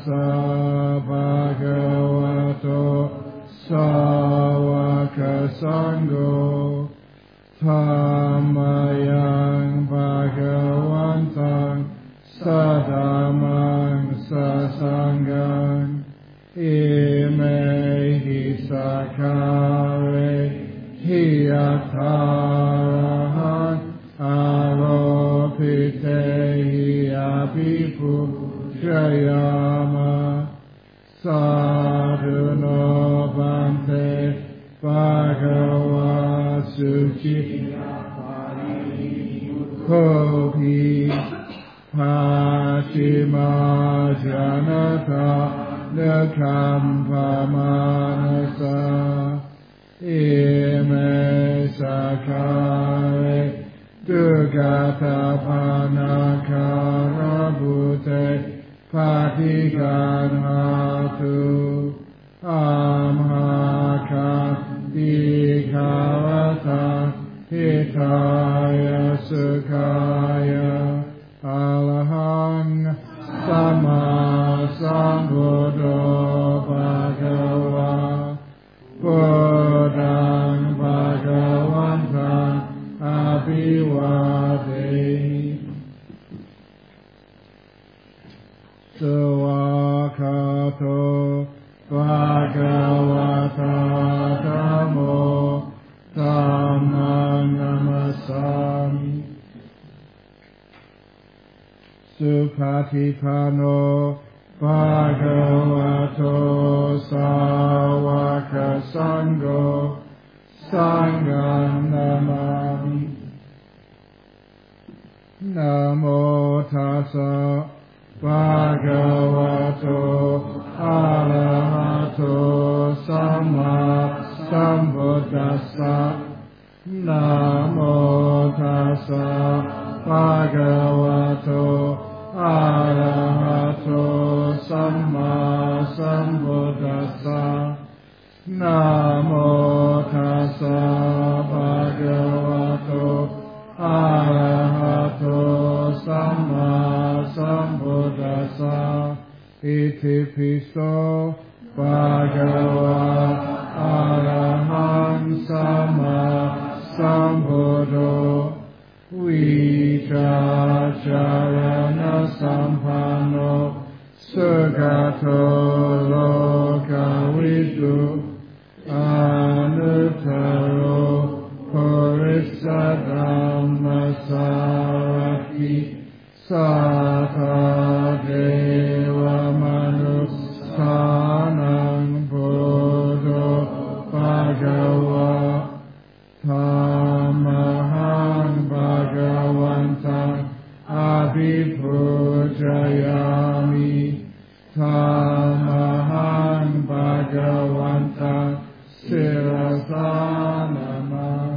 สะภะคะวะโตสาวกสังโฆธัมมายังภะคะวันตังสัทธัมมังสัสสังฆังอิเมหิสัคคะเรหิยัตถาหังอาโรภิเตหิอาภิปุชยามะสาธุโนปันเตภะคะวะสุขิโคภิภาชิมาจานาตาเนคัมภามานสาอิเมสัคคะเรตุกะตาภานาคารบุเตภาติกันหาตุอัมหาคัตติขาวตาหิทายาสุขายาอะระหังสัมมาสัมพุทโธภะคะวะพุทธังภะคะวันตังอะภิวาเทสวากขาโตภะคะวะโตธัมโมธัมมังนัมสสามิสุปฏิปันโนภะคะวะโตสาวกสังโฆสังฆังนามามินะโมตัสสะภะคะวะโตอะระหะโตสัมมาสัมพุทธัสสะนะโมตัสสะภะคะวะโตอะระหะโตสัมมาสัมพุทธัสสะนะโมตัสสะภะคะวะโตอะระหะโตสัมมาสัมพุทธัสสะอิติปิโสภะคะวะอะระหังสัมมาสัมพุทโธวิชาจารณะสัมปันโนสุขโตโลกวิทูอนุตตโรปุริสธัมมสารถิสัทธาเทวมนุสสานังพุทโธภะคะวะธัมมังภะคะวันตังอะภิปุชยามิธัมมังภะคะวันตังศิรสานามัง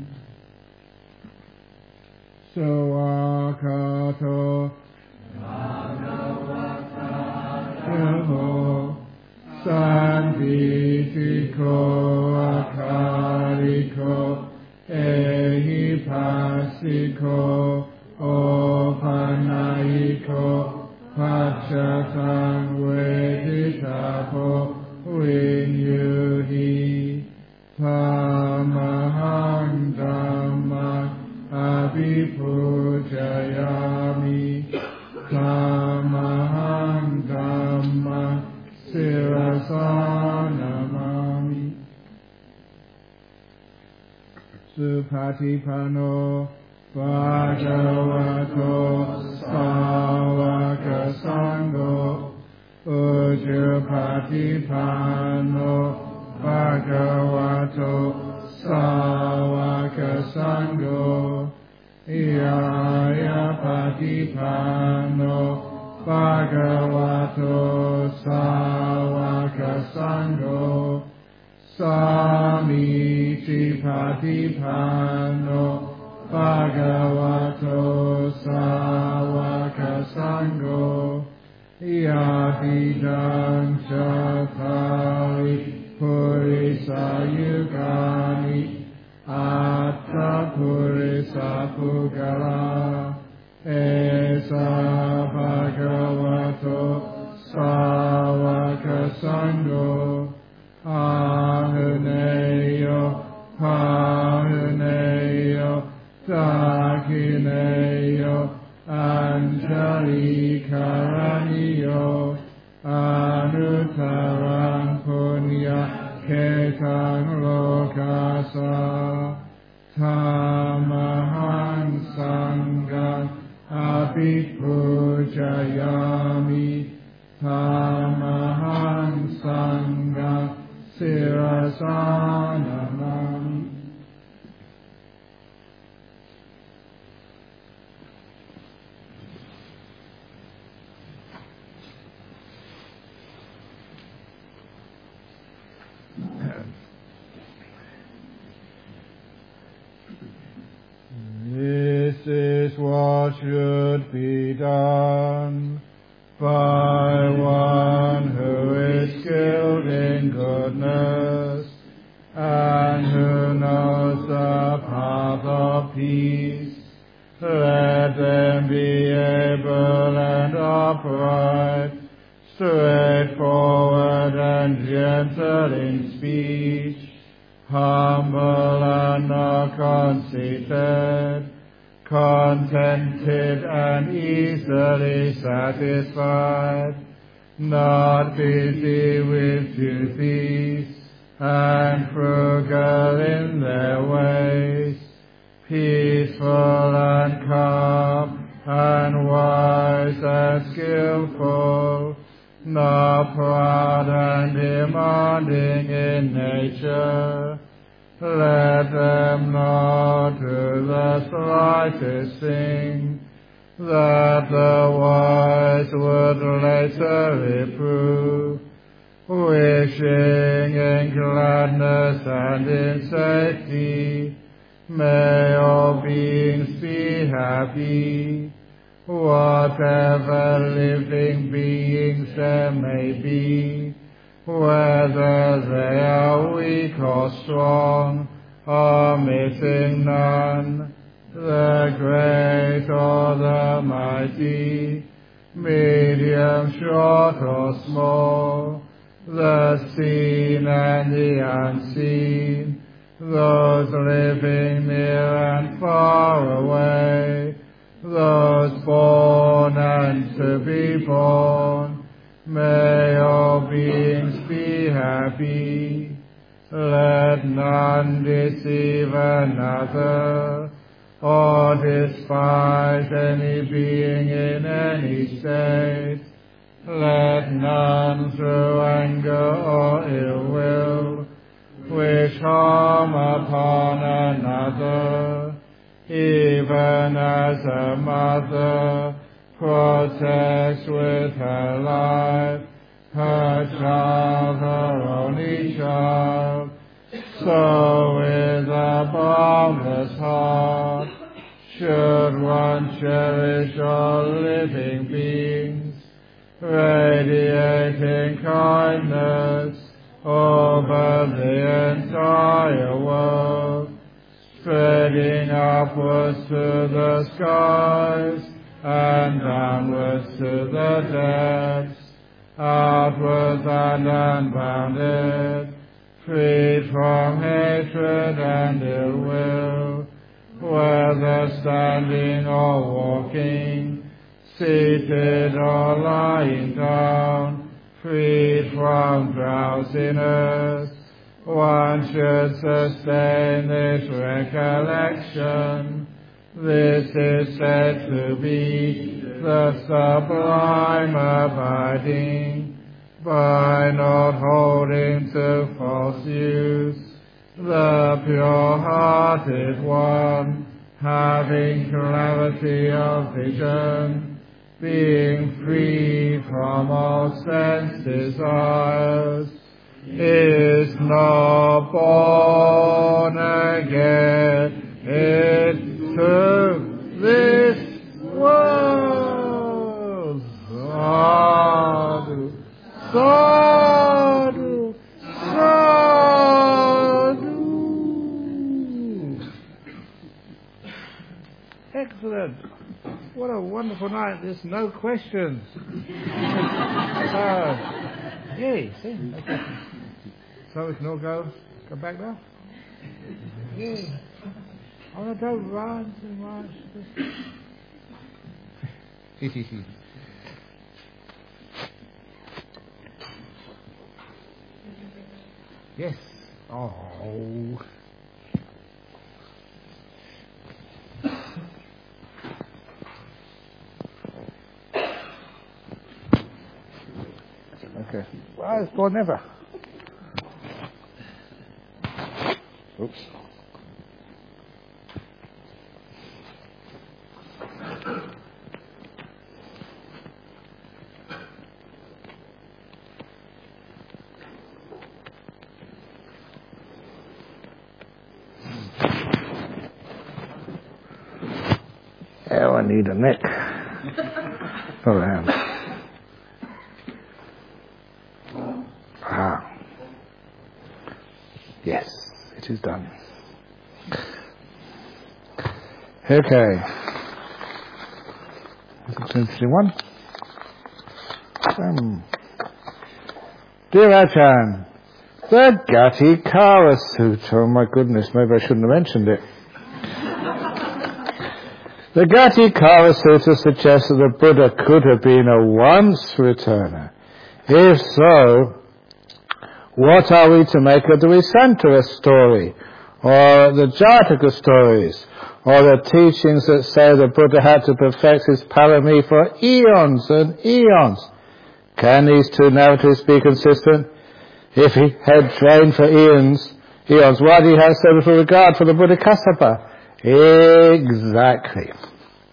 สวากขาโตภะคะวะโตอะโมสันติติโกอาคาริโกเอหิปัสสิโกโอปานายิโกปัจจตังเวทิตาโพวินยูหิธัมมังธัมมังอะภิปุชยามิธัมมังธัมมังศิรสานามามิสุปฏิปันโนภะคะวะโตสาวกสังโฆอุชุปฏิปันโนภะคะวะโตสาวกสังโฆยายาปฏิปันโนภะคะวะโตสาวกสังโฆสามิจิปฏิปันโนภะคะวะโตสาวกสังโฆยาติดังชัตถาริปุริสายุคานิอัตถปุริสาภุกลาเอสะภะคะวะโตสา Pando Ahuneyo Pahuneyo Dakineyo Anjali Karaniyo Anutarang Punya Ketang Lokasa Tamahan Sangha Abhipujayami Tamahan Sangha Sirasananam. This is what should be done by one who is skilled in goodness and who knows the path of peace. Let them be able and upright, straightforward and gentle in speech, humble and not conceited, contented and easily satisfied, not busy with duties, and frugal in their ways, peaceful and calm, and wise and skillful, not proud and demanding in nature. Let them not do the slightest thing that the wise would later reprove, wishing in gladness and in safety, may all beings be happy, whatever living beings there may be, whether they are weak or strong, omitting none, the great or the mighty, medium, short or small, the seen and the unseen, those living near and far away, those born and to be born, may all beings be happy. Let none deceive another, or despise any being in any state. Let none through anger or ill will wish harm upon another, even as a mother protects with her life her child, her only child, so with a boundless heart should one cherish all living beings, radiating kindness over the entire world, spreading upwards to the skies and downwards to the depths, outwards and unbounded, freed from hatred and ill will, whether standing or walking, seated or lying down, freed from drowsiness. One should sustain this recollection. This is said to be the sublime abiding, by not holding to false use, the pure-hearted one, having clarity of vision, being free from all sense desires, is not born again into this world. Sadhu, sadhu, sadhu. Excellent. What a wonderful night. There's no questions. Yay, see? Okay. So we can all go back now? Yay. Oh, no, don't run too much. Yes. Oh. Okay. Well, it's more never. Oops. Oh, I need a neck. Not a hand. Ah. Yes, it is done. Okay. 21. Dear Ajahn, the Gatikara Sutta, oh my goodness, maybe I shouldn't have mentioned it. The Gatikara Sutta suggests that the Buddha could have been a once returner. If so, what are we to make of the Visantara story, or the Jataka stories, or the teachings that say the Buddha had to perfect his parami for eons and eons? Can these two narratives be consistent? If he had trained for eons, why do you have so little regard for the Buddhakassapa? Exactly.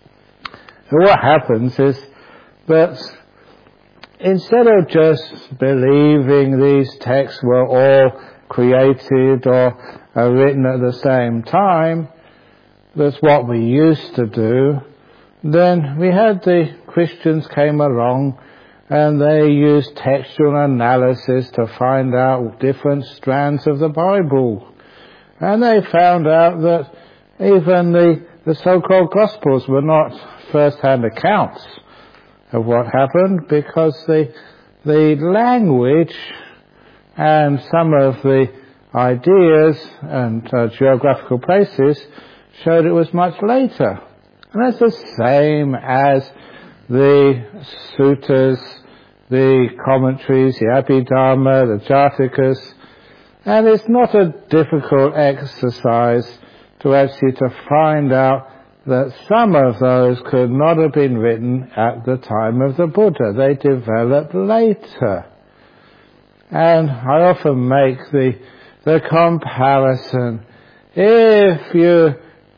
So what happens is that instead of just believing these texts were all created or written at the same time, that's what we used to do, then we had the Christians came along and they used textual analysis to find out different strands of the Bible. And they found out that even the so-called Gospels were not first-hand accounts of what happened, because the language and some of the ideas and geographical places showed it was much later. And that's the same as the suttas, the commentaries, the Abhidharma, the Jatakas, and it's not a difficult exercise to actually to find out that some of those could not have been written at the time of the Buddha. They developed later. And I often make the comparison. If you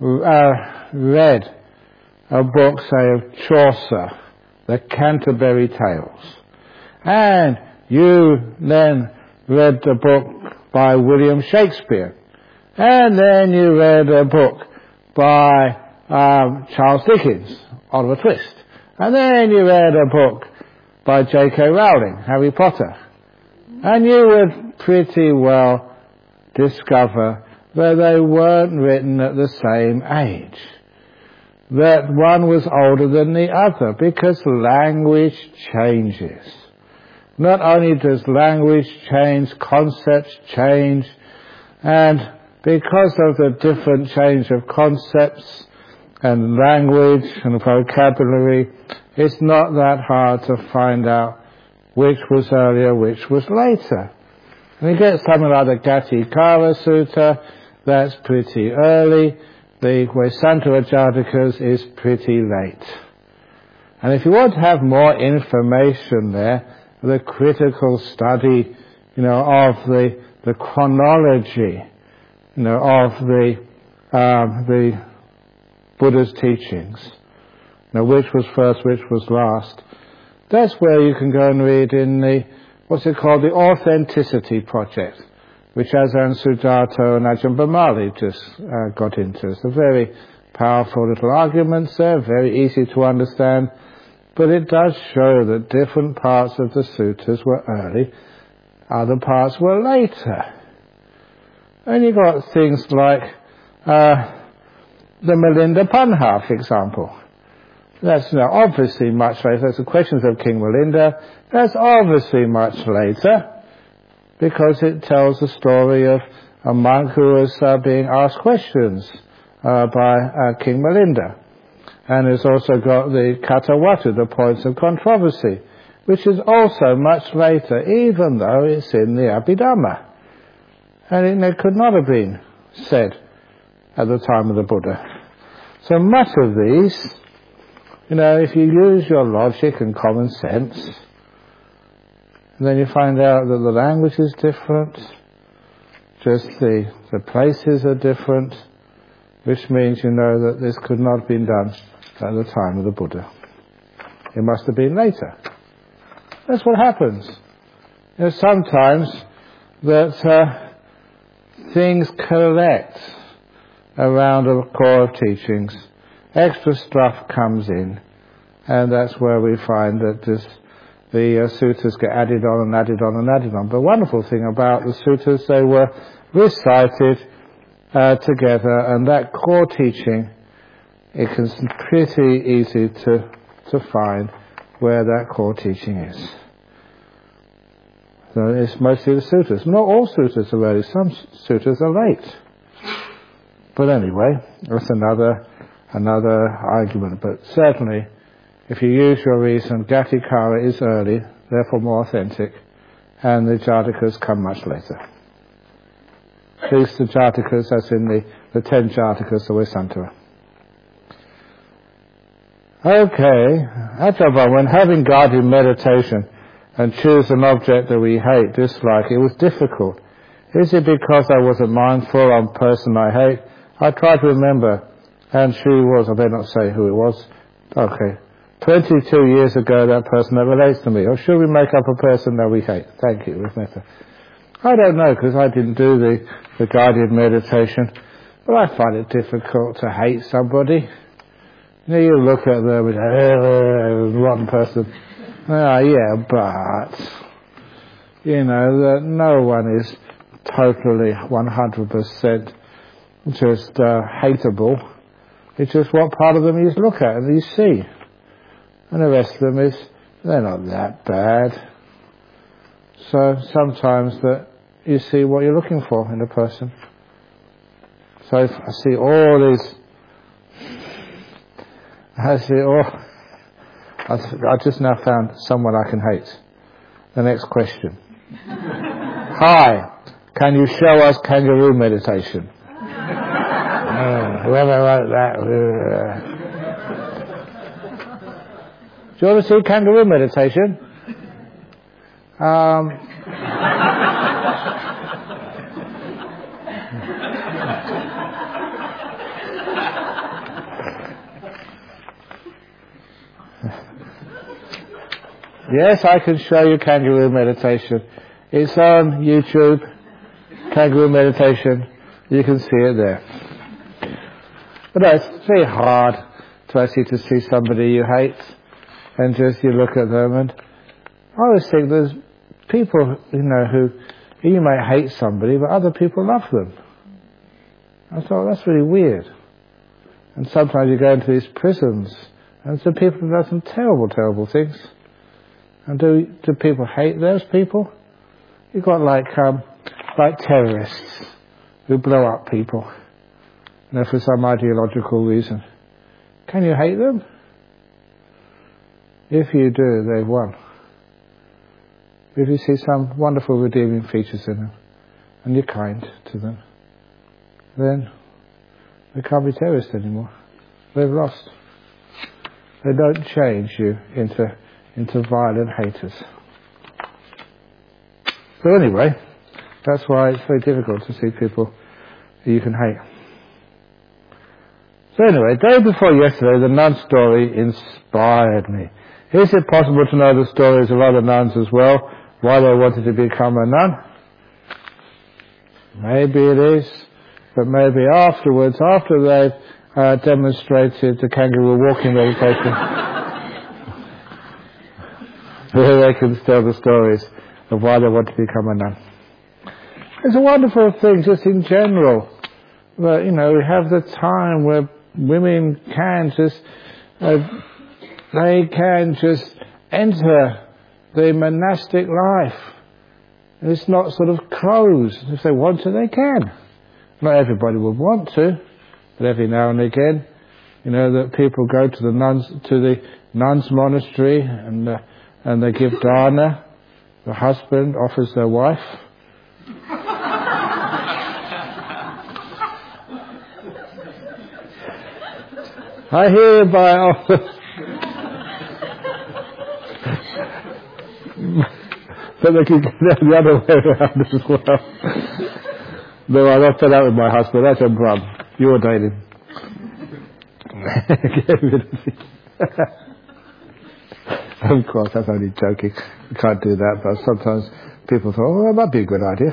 read a book, say, of Chaucer, the Canterbury Tales, and you then read a book by William Shakespeare, and then you read a book by Charles Dickens, Oliver Twist, and then you read a book by J.K. Rowling, Harry Potter, and you would pretty well discover that they weren't written at the same age, that one was older than the other, because language changes. Not only does language change, concepts change, and because of the different change of concepts and language and vocabulary, it's not that hard to find out which was earlier, which was later. And you get something like the Gatikara Sutta, that's pretty early. The Vesantara Jatakas is pretty late. And if you want to have more information there, the critical study, of the chronology, of the Buddha's teachings, which was first, which was last, that's where you can go and read in the, what's it called, the Authenticity Project, which Ajahn Sujato and Ajahn Brahmali just got into. It's a very powerful little arguments there, very easy to understand, but it does show that different parts of the suttas were early, other parts were later. And you've got things like the Milinda Panha, for example. That's obviously much later. That's the Questions of King Milinda. That's obviously much later because it tells the story of a monk who was being asked questions by King Milinda. And it's also got the Katawatu, the points of controversy, which is also much later, even though it's in the Abhidhamma. And it could not have been said at the time of the Buddha. So much of these, if you use your logic and common sense, and then you find out that the language is different, just the places are different, which means you know that this could not have been done at the time of the Buddha. It must have been later. That's what happens. Sometimes that things collect around a core of teachings. Extra stuff comes in, and that's where we find that the suttas get added on and added on and added on. The wonderful thing about the suttas, they were recited together, and that core teaching, it's pretty easy to find where that core teaching is. So it's mostly the suttas. Not all suttas are early. Some suttas are late. But anyway, that's another argument. But certainly, if you use your reason, Gatikara is early, therefore more authentic, and the Jatakas come much later. At least the Jatakas, as in the 10 Jatakas of Vesantara. Okay, Ajahn, when having guided meditation and choose an object that we hate, dislike, it was difficult. Is it because I wasn't mindful on the person I hate? I tried to remember, and she was, I better not say who it was. Okay, 22 years ago that person that relates to me. Or should we make up a person that we hate? Thank you, Rebecca. I don't know, because I didn't do the guided meditation, but I find it difficult to hate somebody. You look at them and one person. Yeah, but that no one is totally 100% just hateable. It's just what part of them you look at and you see, and the rest of them they're not that bad. So sometimes that you see what you're looking for in a person. So if I see all these. I just now found someone I can hate. The next question. Hi, can you show us kangaroo meditation? Whoever wrote that. Do you want to see kangaroo meditation? Yes, I can show you kangaroo meditation. It's on YouTube, kangaroo meditation. You can see it there. But no, it's very hard to actually see somebody you hate, and just you look at them, and I always think there's people, who you may hate somebody, but other people love them. I thought, that's really weird. And sometimes you go into these prisons, and some people have done some terrible, terrible things. And do people hate those people? You've got like terrorists who blow up people, for some ideological reason. Can you hate them? If you do, they've won. If you see some wonderful redeeming features in them, and you're kind to them, then they can't be terrorists anymore. They've lost. They don't change you into violent haters. So anyway, that's why it's very difficult to see people who you can hate. So anyway, day before yesterday, the nun story inspired me. Is it possible to know the stories of other nuns as well, why they wanted to become a nun? Maybe it is, but maybe afterwards, after they've demonstrated the kangaroo walking meditation, they can tell the stories of why they want to become a nun. It's a wonderful thing just in general. But, we have the time where women can just they can just enter the monastic life. It's not sort of closed. If they want to, they can. Not everybody would want to, but every now and again, that people go to the nuns monastery and they give dana. The husband offers their wife. I hereby offer. But they can get the other way around as well. No, I'm not fed up with my husband. That's a problem. You ordained him. Of course, that's only joking. You can't do that, but sometimes people thought, that might be a good idea.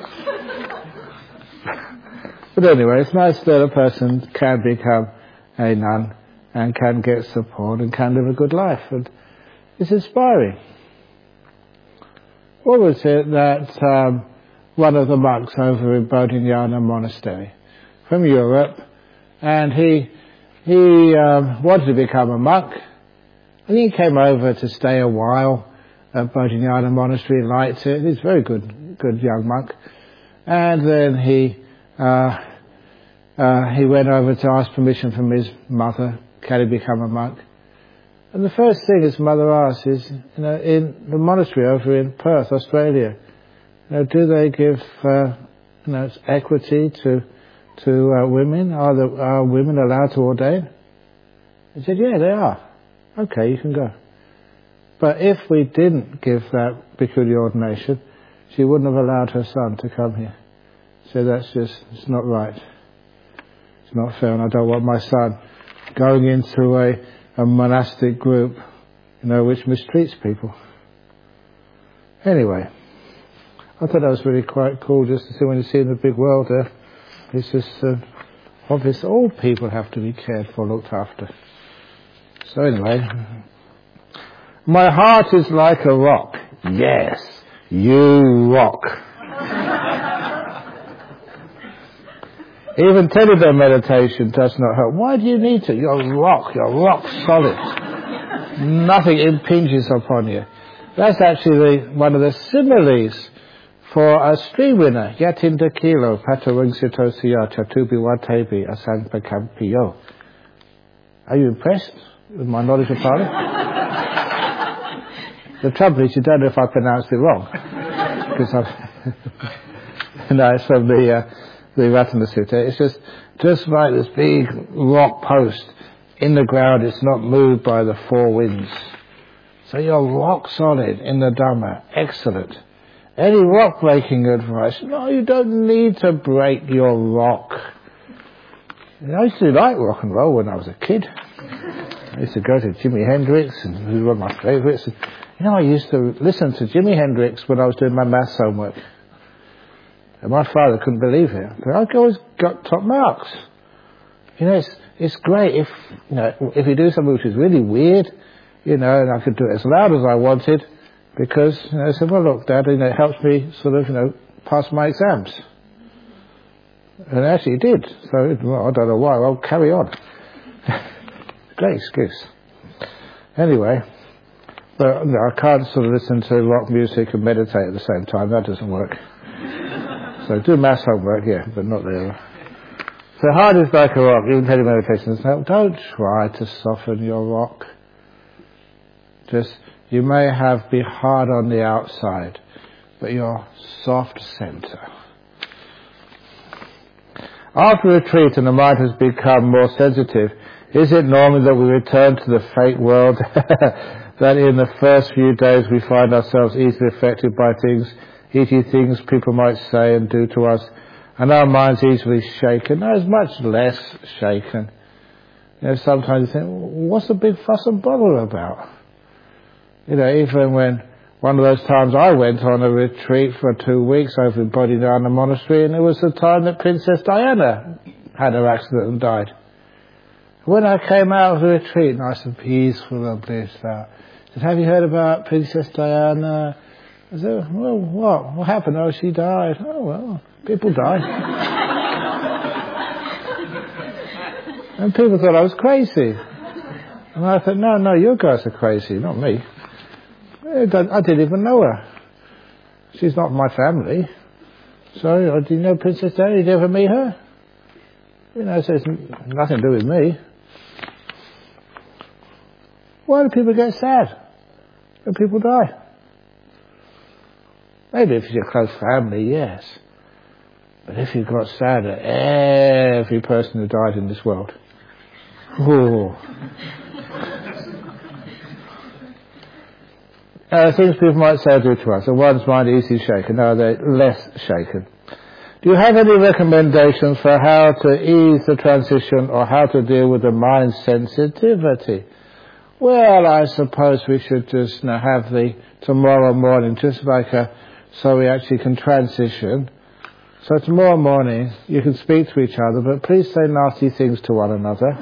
But anyway, it's nice that a person can become a nun and can get support and can live a good life. And it's inspiring. What was it that one of the monks over in Bodhinyana Monastery from Europe, and he wanted to become a monk, and he came over to stay a while at Bodhinyana Monastery, liked it. He's a very good young monk. And then he went over to ask permission from his mother, can he become a monk? And the first thing his mother asked is, in the monastery over in Perth, Australia, do they give, equity to women? Are women allowed to ordain? He said, yeah, they are. Okay, you can go. But if we didn't give that peculiar ordination, she wouldn't have allowed her son to come here. So it's not right. It's not fair, and I don't want my son going into a monastic group, which mistreats people. Anyway, I thought that was really quite cool just to see when you see in the big world there. It's just obvious all people have to be cared for, looked after. So anyway, my heart is like a rock. Yes, you rock. Even Teddy meditation does not help. Why do you need to? You're rock solid. Nothing impinges upon you. That's actually one of the similes for a stream winner. Yatinda kilo patarungsitosiya chatubiwatebi asanpakampiyo. Are you impressed with my knowledge of Pali? The trouble is you don't know if I pronounced it wrong. Because it's from the Ratana Sutta. It's just like this big rock post in the ground. It's not moved by the four winds. So you're rock solid in the Dhamma. Excellent. Any rock breaking advice? No, you don't need to break your rock. I used to like rock and roll when I was a kid. I used to go to Jimi Hendrix, and he was one of my favourites. I used to listen to Jimi Hendrix when I was doing my maths homework. And my father couldn't believe it. But I always got top marks. It's great if you do something which is really weird, and I could do it as loud as I wanted, because, I said, well, look, Dad, it helps me sort of, pass my exams. And actually it did. So, I don't know why. I'll carry on. Great excuse. Anyway, but I can't sort of listen to rock music and meditate at the same time. That doesn't work. So do maths homework, yeah, but not there. So hard is like a rock. Even Teddy meditations help. Don't try to soften your rock. You may be hard on the outside, but you're soft center. After retreat and the mind has become more sensitive, is it normal that we return to the fake world? That in the first few days we find ourselves easily affected by things, e.g. things people might say and do to us, and our minds easily shaken? No, it's much less shaken. Sometimes you think, what's the big fuss and bother about? Even when one of those times I went on a retreat for 2 weeks over in Bodhinyana Monastery, and it was the time that Princess Diana had her accident and died. When I came out of the retreat, nice and peaceful and blissed out, I said, have you heard about Princess Diana? I said, well, what? What happened? Oh, she died. Oh, well, people die. And people thought I was crazy. And I thought, no, you guys are crazy, not me. I didn't even know her. She's not my family. So, do you know Princess Diana? Did you ever meet her? You know, so it's nothing to do with me. Why do people get sad when people die? Maybe if it's your close family, yes. But if you got sad at every person who died in this world, things people might say or do to us. The one's mind easily shaken, now they're less shaken. Do you have any recommendations for how to ease the transition or how to deal with the mind sensitivity? Well, I suppose we should just have the tomorrow morning, just like so we actually can transition. So tomorrow morning, you can speak to each other, but please say nasty things to one another.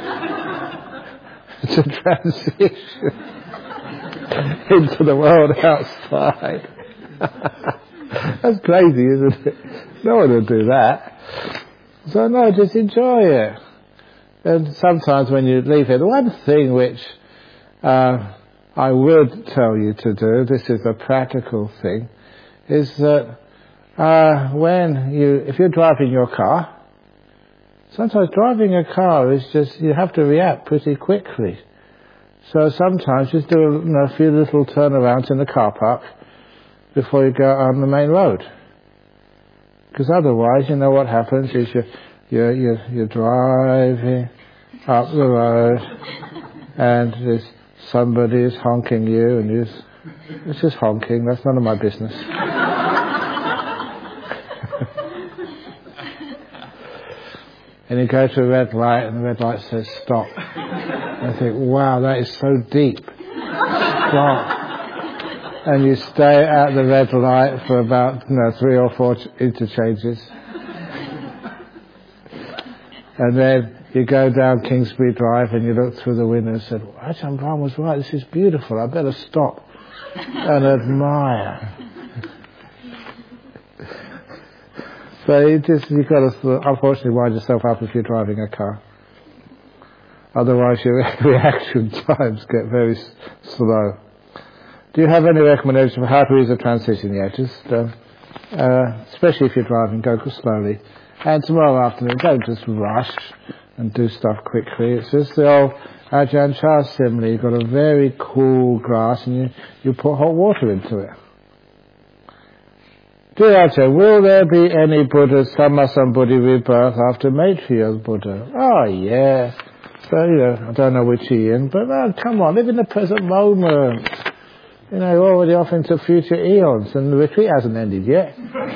It's a transition into the world outside. That's crazy, isn't it? No one would do that. So no, just enjoy it. And sometimes when you leave here, the one thing which I would tell you to do, this is a practical thing, is that if you're driving your car, sometimes driving a car is just, you have to react pretty quickly. So sometimes just do a few little turnarounds in the car park before you go on the main road. Because otherwise, you know what happens is you're driving up the road and somebody is honking you and it's just honking, that's none of my business. And you go to a red light and the red light says stop. And I think, wow, that is so deep. Stop. And you stay at the red light for about 3 or 4 interchanges. And then you go down Kingsbury Drive and you look through the window and say, Ajahn Brahm was right, this is beautiful, I better stop and admire. So you've got to unfortunately wind yourself up if you're driving a car. Otherwise your reaction times get very slow. Do you have any recommendation for how to ease the transition? Yeah, just, especially if you're driving, go slowly. And tomorrow afternoon, don't just rush and do stuff quickly. It's just the old Ajahn Chah simile. You've got a very cool glass and you put hot water into it. Dear Ajahn, will there be any Buddhas, Sammasambuddhi rebirth after Maitreya's Buddha? Oh, yeah. So, I don't know which he in, but come on, live in the present moment. You're already off into future eons and the retreat hasn't ended yet.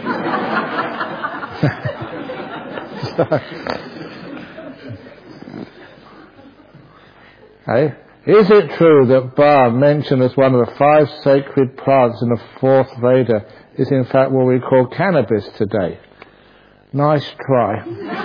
Hey, is it true that Balm, mentioned as one of the 5 sacred plants in the 4th Veda, is in fact what we call cannabis today? Nice try.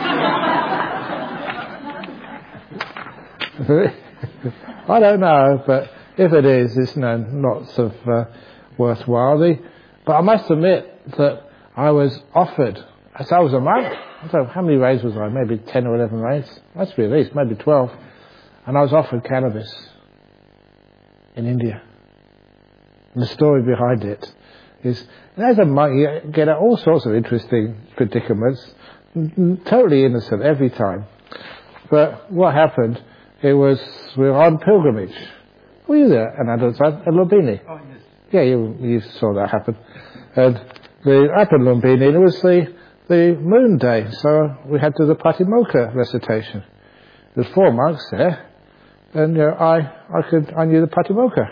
I don't know, but if it is, it's not so worthwhile. But I must admit that I was offered, as I was a monk, I don't know, how many rays was I? Maybe 10 or 11 rays? Must be at least, maybe 12. And I was offered cannabis in India. And the story behind it is, as a monk, you get all sorts of interesting predicaments, totally innocent every time. But what happened, we were on pilgrimage. Were you there, Ananda, at Lumbini? Oh, yes. Yeah, you saw that happen. And up in Lumbini, it was the moon day, so we had to do the Patimokkha recitation. There's 4 monks there, and I knew the Patimokkha.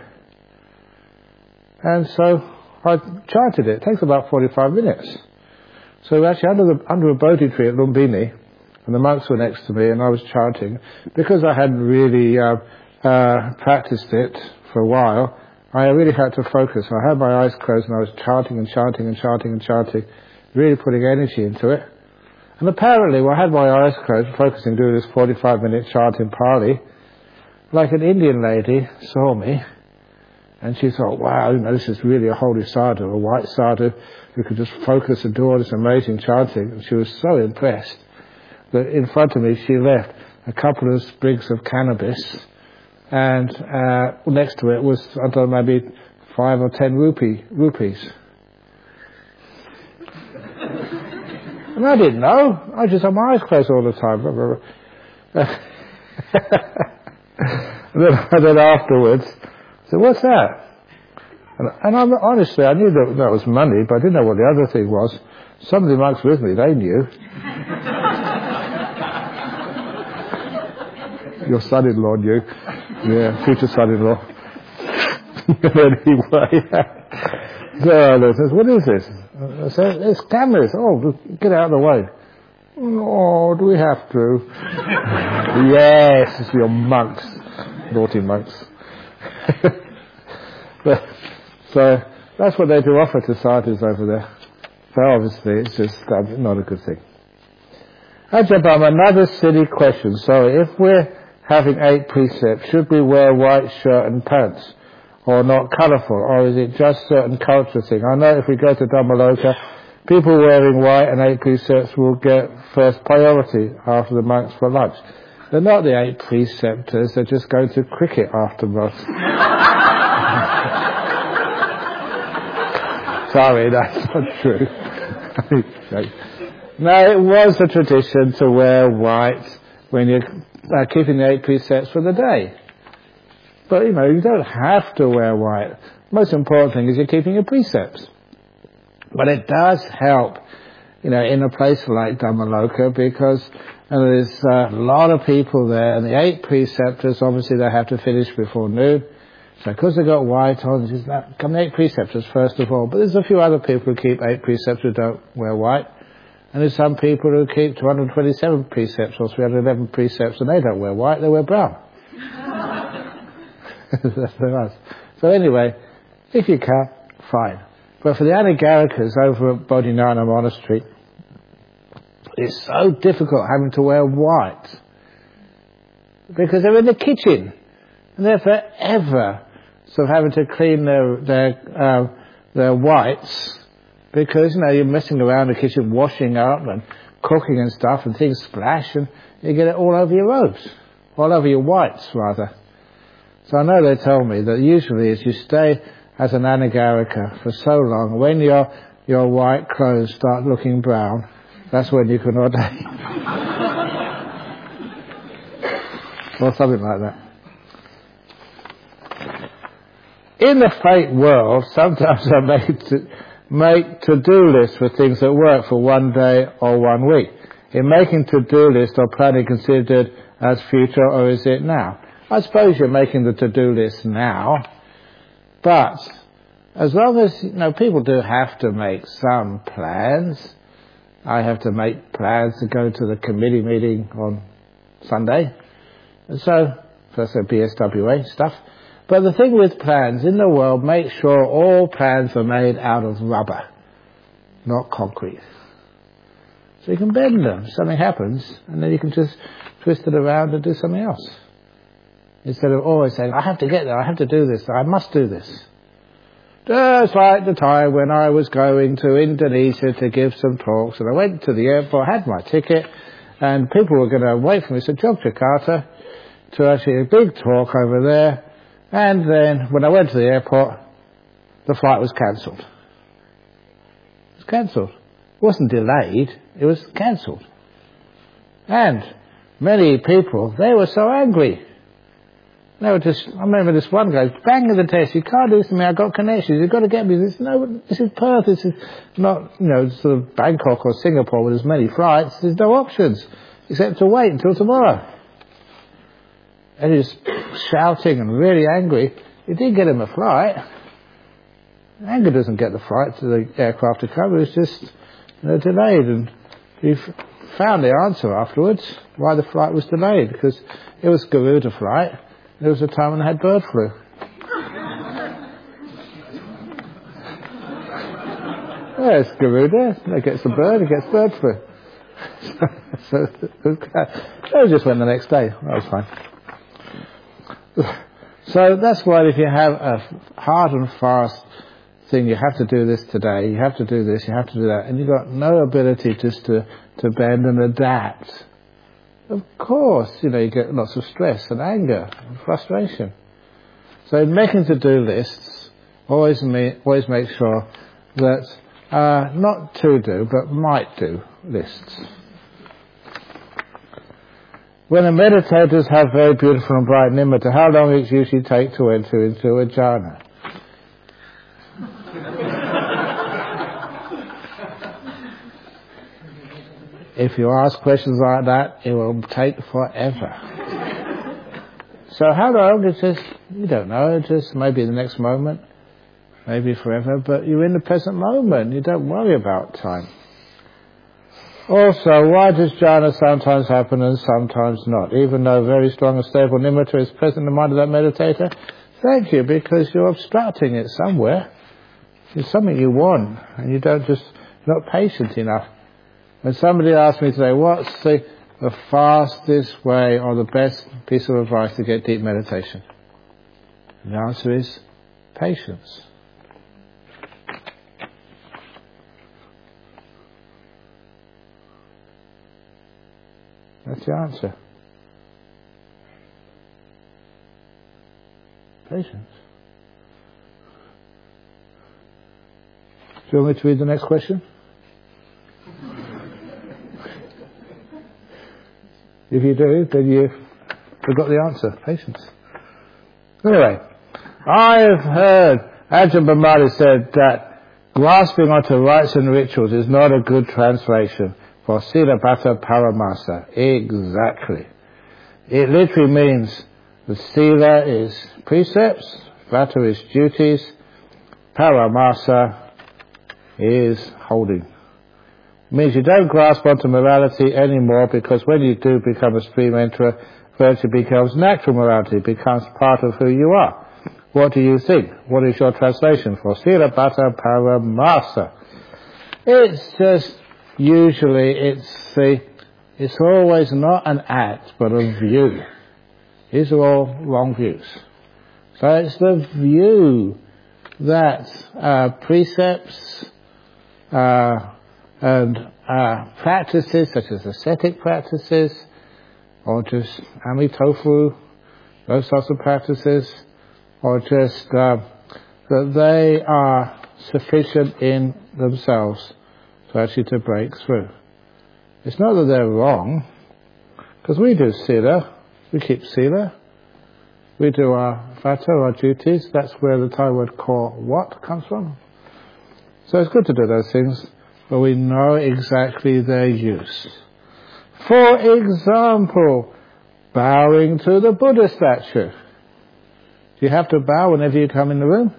And so I chanted it. It takes about 45 minutes. So we're actually under a Bodhi tree at Lumbini, and the monks were next to me, and I was chanting. Because I hadn't really practiced it for a while, I really had to focus. I had my eyes closed, and I was chanting and chanting and chanting and chanting, really putting energy into it. And apparently, when I had my eyes closed, focusing, doing this 45-minute chant in Pali, like an Indian lady saw me, and she thought, wow, this is really a holy sadhu, a white sadhu who could just focus and do all this amazing chanting. And she was so impressed that in front of me she left a couple of sprigs of cannabis and next to it was, I don't know, maybe 5 or 10 rupees. And I didn't know. I just had my eyes closed all the time. and then afterwards, I said, what's that? And honestly, I knew that was money, but I didn't know what the other thing was. Some of the monks with me, they knew. Your son-in-law knew. Yeah, future son-in-law. Anyway. So they says, what is this? I said, it's cameras. Oh, get out of the way. Oh, do we have to? Yes, it's your monks. Naughty monks. So that's what they do offer to sadhus over there. So obviously it's just not a good thing. Ajahn, another silly question. So if we're having 8 precepts, should we wear white shirt and pants? Or not colourful? Or is it just certain culture thing? I know if we go to Dhammaloka, people wearing white and 8 precepts will get first priority after the monks for lunch. They're not the 8 preceptors, they're just going to cricket afterwards. Sorry, that's not true. No, it was a tradition to wear white when you're keeping the 8 precepts for the day. But, you don't have to wear white. Most important thing is you're keeping your precepts. But it does help, in a place like Dhammaloka, because there's a lot of people there, and the 8 preceptors, obviously they have to finish before noon. So because they've got white on, it's just come the 8 preceptors first of all. But there's a few other people who keep 8 precepts who don't wear white. And there's some people who keep 227 precepts or 311 precepts and they don't wear white, they wear brown. So anyway, if you can, fine. But for the Anagarikas over at Bodhinyana Monastery, it's so difficult having to wear white. Because they're in the kitchen. And they're forever sort of having to clean their whites. Because, you're messing around the kitchen, washing up and cooking and stuff, and things splash, and you get it all over your robes. All over your whites, rather. So I know they told me that usually as you stay as an Anagarika for so long, when your white clothes start looking brown, that's when you can ordain. Or something like that. In the fake world, sometimes I make to-do lists for things that work for one day or 1 week. In making to-do lists, are planning considered as future or is it now? I suppose you're making the to-do list now, but as long as, people do have to make some plans. I have to make plans to go to the committee meeting on Sunday. And so, first the BSWA stuff. But the thing with plans in the world, make sure all plans are made out of rubber, not concrete. So you can bend them. Something happens, and then you can just twist it around and do something else. Instead of always saying, I have to get there, I have to do this, I must do this. Just like the time when I was going to Indonesia to give some talks, and I went to the airport, had my ticket, and people were going to wait for me to Yogyakarta to actually a big talk over there. And then, when I went to the airport, the flight was cancelled. It was cancelled. It wasn't delayed, it was cancelled. And many people, they were so angry. They were just, I remember this one guy banging the test, you can't do this to me, I've got connections, you've got to get me this. No, this is Perth, this is not, sort of Bangkok or Singapore with as many flights, there's no options, except to wait until tomorrow. And he was shouting and really angry. It didn't get him a flight. Anger doesn't get the flight to the aircraft to come. It was just delayed. And he found the answer afterwards why the flight was delayed. Because it was Garuda flight. There was a time when they had bird flu. Yeah, it's Garuda. It gets the bird, it gets bird flu. So it just went the next day. That was fine. So that's why if you have a hard and fast thing, you have to do this today, you have to do this, you have to do that, and you've got no ability just to bend and adapt, of course, you get lots of stress and anger and frustration. So in making to-do lists, always make sure that not to-do, but might-do lists. When the meditators have very beautiful and bright nimitta, how long does it usually take to enter into a jhana? If you ask questions like that, it will take forever. So how long? It's just, you don't know, just maybe the next moment, maybe forever, but you're in the present moment. You don't worry about time. Also, why does jhana sometimes happen and sometimes not? Even though very strong and stable nimitta is present in the mind of that meditator, thank you, because you're obstructing it somewhere. It's something you want, and you don't just, you're not patient enough. When somebody asked me today, what's the fastest way or the best piece of advice to get deep meditation? And the answer is patience. That's the answer. Patience. Do you want me to read the next question? If you do, then you've forgot the answer. Patience. Anyway, I have heard Ajahn Brahmali said that grasping onto rites and rituals is not a good translation for Sila Bhatta Paramasa. Exactly. It literally means the Sila is precepts, Bhatta is duties, Paramasa is holding. It means you don't grasp onto morality anymore, because when you do become a stream enterer, virtue becomes natural morality, becomes part of who you are. What do you think? What is your translation for Sila Bhatta Paramasa? It's just, usually it's always not an act, but a view. These are all wrong views. So it's the view that precepts and practices such as ascetic practices, or just amitofu, those sorts of practices, or just that they are sufficient in themselves to actually to break through. It's not that they're wrong, because we do sila, we keep sila, we do our vata, our duties. That's where the Thai word ko wat comes from. So it's good to do those things, but we know exactly their use. For example, bowing to the Buddha statue. Do you have to bow whenever you come in the room?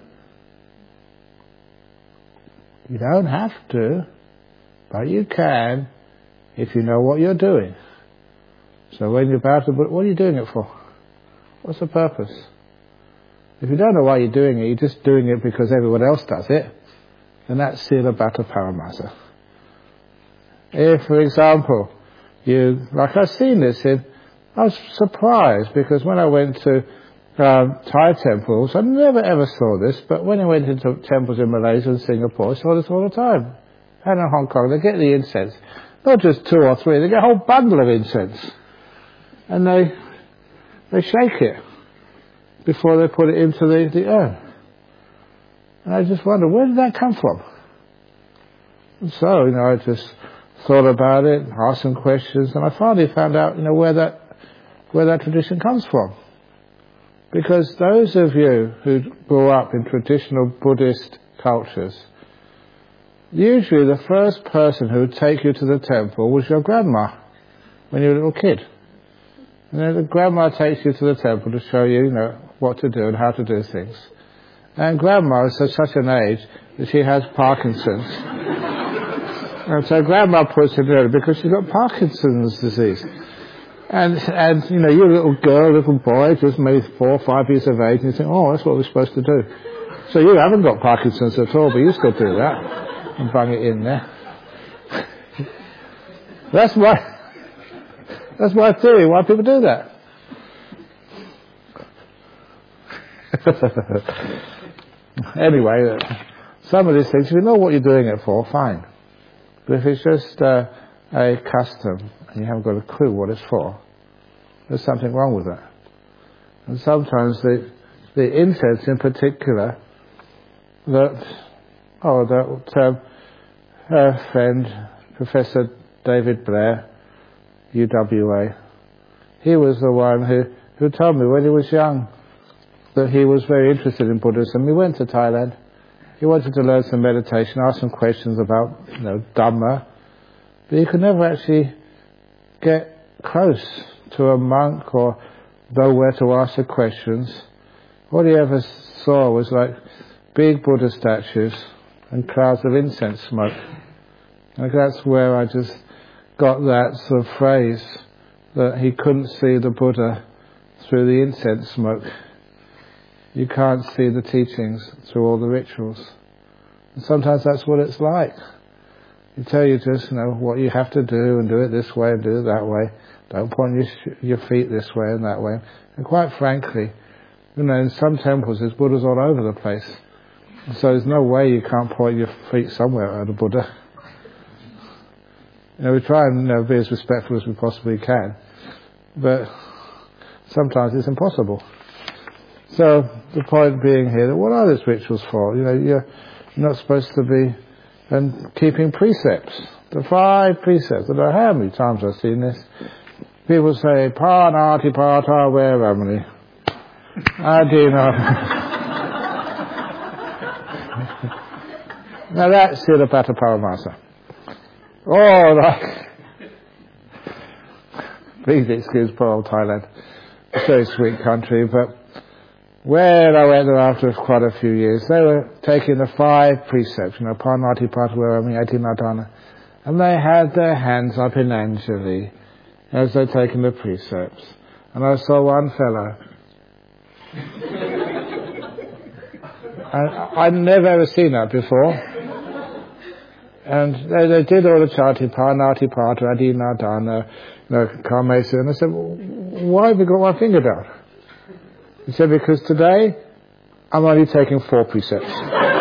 You don't have to, but you can if you know what you're doing. So when you bow to the Buddha, what are you doing it for? What's the purpose? If you don't know why you're doing it, you're just doing it because everyone else does it, then that's Sila Bhatta Paramasa. If, for example, like I've seen this I was surprised, because when I went to Thai temples, I never ever saw this, but when I went into temples in Malaysia and Singapore, I saw this all the time. And in Hong Kong, they get the incense. Not just 2 or 3, they get a whole bundle of incense. And they shake it before they put it into the urn. And I just wondered, where did that come from? And so, I just thought about it, asked some questions, and I finally found out, where that tradition comes from. Because those of you who grew up in traditional Buddhist cultures, usually the first person who would take you to the temple was your grandma when you were a little kid. And then the grandma takes you to the temple to show you, what to do and how to do things. And grandma is at such an age that she has Parkinson's. And so grandma puts it in because she's got Parkinson's disease. And you're a little girl, little boy, just maybe 4 or 5 years of age, and you think, oh, that's what we're supposed to do. So you haven't got Parkinson's at all, but you still do that and bang it in there. That's my theory, why people do that. Anyway, some of these things, if you know what you're doing it for, fine. But if it's just a custom, and you haven't got a clue what it's for, there's something wrong with that. And sometimes the incense in particular, her friend, Professor David Blair, UWA, he was the one who told me when he was young that he was very interested in Buddhism. He went to Thailand. He wanted to learn some meditation, ask some questions about, Dhamma, but he could never actually get close to a monk or know where to ask the questions. All he ever saw was like big Buddha statues and clouds of incense smoke. Like that's where I just got that sort of phrase that he couldn't see the Buddha through the incense smoke. You can't see the teachings through all the rituals. And sometimes that's what it's like. You tell you just, what you have to do and do it this way and do it that way. Don't point your feet this way and that way. And quite frankly, in some temples there's Buddhas all over the place. So there's no way you can't point your feet somewhere at a Buddha. We try and be as respectful as we possibly can, but sometimes it's impossible. So the point being here, that what are these rituals for? You're not supposed to be keeping precepts. The 5 precepts. I don't know how many times I've seen this. People say, Pārnāti pātā vairamani. Adina. Now that's Siddhapāta Paramasa. Please excuse poor old Thailand. It's a very sweet country, but when I went there after quite a few years, they were taking the 5 precepts, Pārnāti pātā vairamani adinādana, and they had their hands up in Anjali as they're taking the precepts. And I saw one fellow, and I'd never ever seen that before. And they did all the chanting, Pārnāti pātā adinādana, Kāmesa, and I said, why have you got one finger down? He said, because today I'm only taking 4 precepts.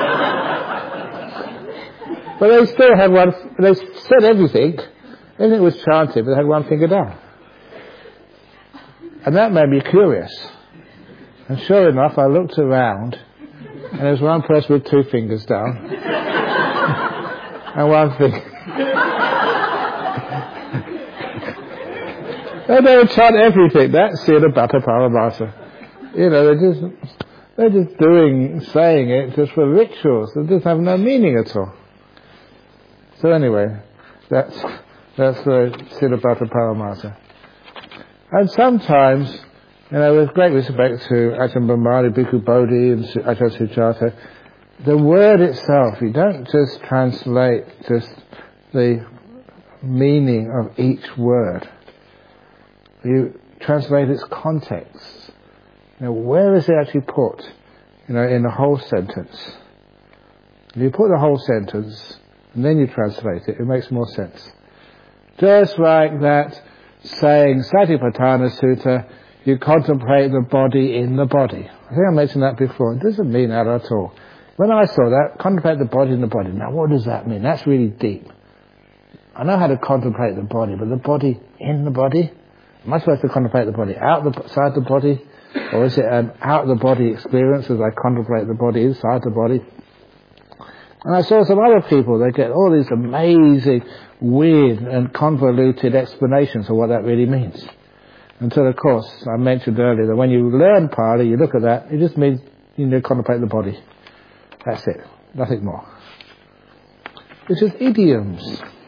But they still had they said everything was chanted, but they had one finger down. And that made me curious. And sure enough, I looked around, and there was one person with 2 fingers down, and 1 finger. And they would chant everything. That's Siddhapāta Paramasa. They're just saying it just for rituals. It doesn't have no meaning at all. So anyway, that's the Siddhapāta Paramasa. And sometimes, with great respect to Ajahn Brahmali, Bhikkhu Bodhi and Ajahn Sujata, the word itself, you don't just translate just the meaning of each word. You translate its context. Where is it actually put? In the whole sentence. If you put the whole sentence and then you translate it, it makes more sense. Just like that saying, Satipatthana Sutta, you contemplate the body in the body. I think I mentioned that before. It doesn't mean that at all. When I saw that, contemplate the body in the body. Now what does that mean? That's really deep. I know how to contemplate the body, but the body in the body? Am I supposed to contemplate the body outside the body? Or is it an out-of-the-body experience as I contemplate the body inside the body? And I saw some other people, they get all these amazing, weird and convoluted explanations of what that really means. Until, of course, I mentioned earlier that when you learn Pali, you look at that, it just means you need to contemplate the body. That's it. Nothing more. It's just idioms.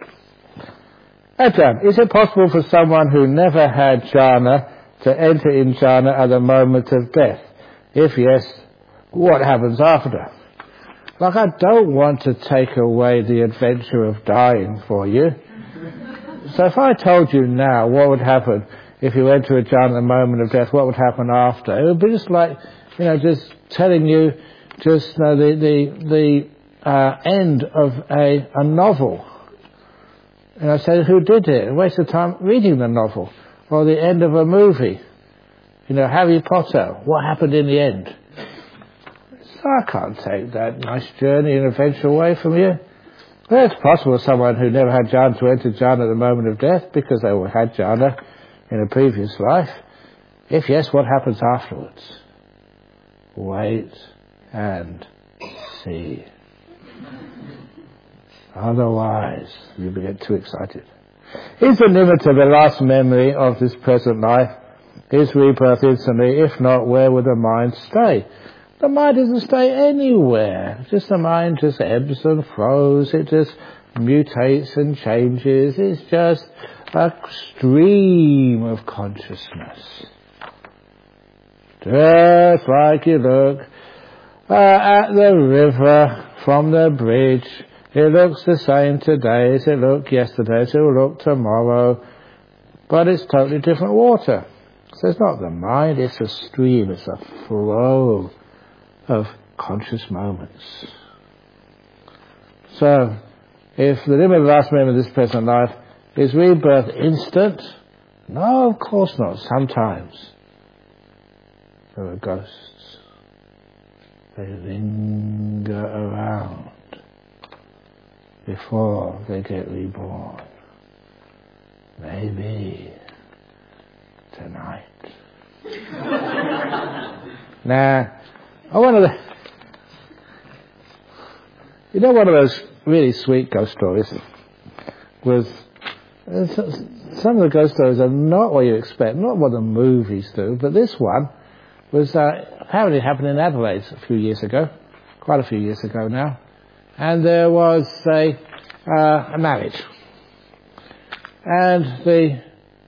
Ajahn, is it possible for someone who never had jhana to enter in jhana at the moment of death? If yes, what happens after? I don't want to take away the adventure of dying for you. So if I told you now what would happen if you went to a jhana at the moment of death, what would happen after? It would be just like, just telling you just the end of a novel. And I said, who did it? A waste of time reading the novel. Or the end of a movie. Harry Potter. What happened in the end? So I can't take that nice journey and adventure away from you. Well, it's possible someone who never had jhana to enter jhana at the moment of death because they had jhana in a previous life. If yes, what happens afterwards? Wait and see. Otherwise, you will get too excited. Is the limit of the last memory of this present life? Is rebirth instantly? If not, where would the mind stay? The mind doesn't stay anywhere. Just the mind just ebbs and flows. It just mutates and changes. It's just a stream of consciousness. Just like you look at the river from the bridge. It looks the same today as it looked yesterday, as it will look tomorrow. But it's totally different water. So it's not the mind, it's a stream, it's a flow of conscious moments. So, if the limit of the last moment of this present life is rebirth instant, no, of course not. Sometimes there are ghosts. They linger around before they get reborn. Maybe tonight. Now, one of those really sweet ghost stories was, some of the ghost stories are not what you expect, not what the movies do, but this one was apparently happened in Adelaide a few years ago, quite a few years ago now, and there was a marriage, and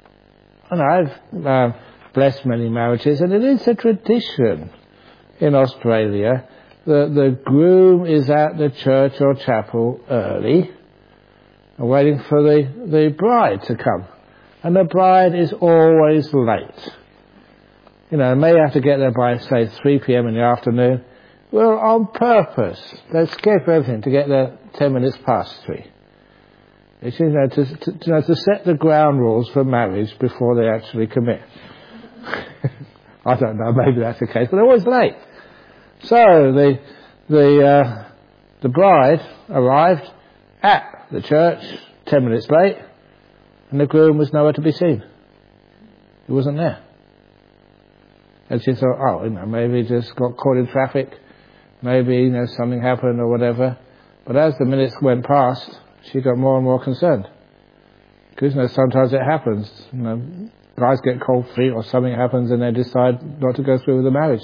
I've blessed many marriages, and it is a tradition in Australia that the groom is at the church or chapel early, waiting for the bride to come. And the bride is always late. May have to get there by, say, 3 p.m. in the afternoon. Well, on purpose. They schedule everything to get there 10 minutes past 3. It's, to set the ground rules for marriage before they actually commit. I don't know, maybe that's the case, but they're always late. So the bride arrived at the church 10 minutes late, and the groom was nowhere to be seen. He wasn't there. And she thought, maybe he just got caught in traffic, maybe something happened or whatever. But as the minutes went past, she got more and more concerned. Because sometimes it happens. Guys get cold feet or something happens and they decide not to go through with the marriage.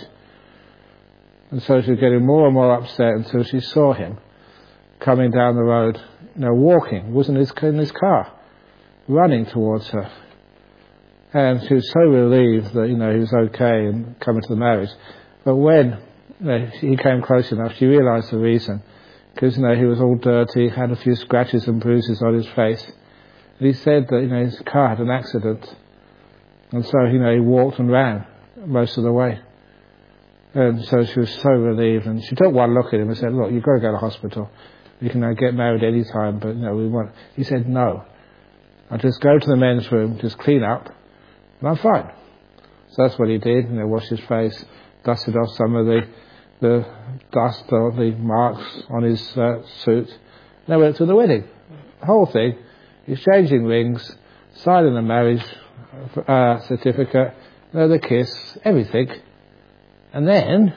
And so she was getting more and more upset until she saw him coming down the road, walking, wasn't in his car, running towards her. And she was so relieved that, he was okay and coming to the marriage. But when he came close enough, she realised the reason. Because, he was all dirty, had a few scratches and bruises on his face. And he said that, his car had an accident. And so, he walked and ran most of the way. And so she was so relieved. And she took one look at him and said, look, you've got to go to hospital. You can get married any time, but, we want... He said, no. I'll just go to the men's room, just clean up, and I'm fine. So that's what he did. Washed his face, dusted off some of the dust or the marks on his suit. And they went to the wedding. The whole thing, exchanging rings, signing the marriage certificate, the kiss, everything. And then,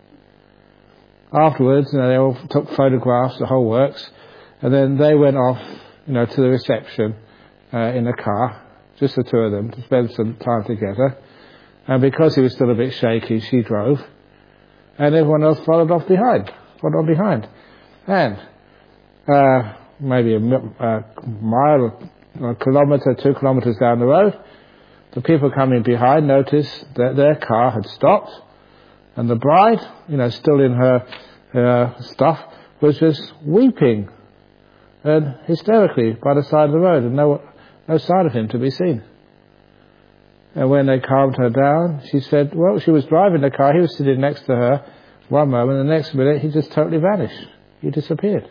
afterwards, they all took photographs, the whole works, and then they went off, to the reception in a car, just the two of them, to spend some time together. And because he was still a bit shaky, she drove. And everyone else followed on behind. And maybe a mile, a kilometre, 2 kilometres down the road, the people coming behind noticed that their car had stopped, and the bride, still in her stuff, was just weeping and hysterically by the side of the road, and no sign of him to be seen. And when they calmed her down, she said, well, she was driving the car, he was sitting next to her one moment, and the next minute he just totally vanished. He disappeared.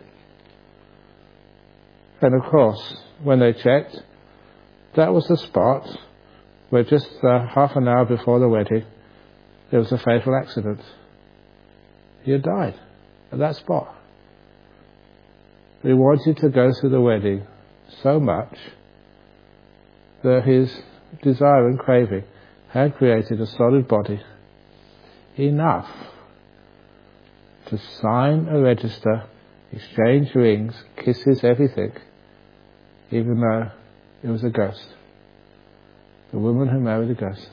And of course, when they checked, that was the spot where just half an hour before the wedding, there was a fatal accident. He had died at that spot. He wanted to go through the wedding so much that his desire and craving had created a solid body enough to sign a register, exchange rings, kisses, everything, even though it was a ghost. The woman who married a ghost.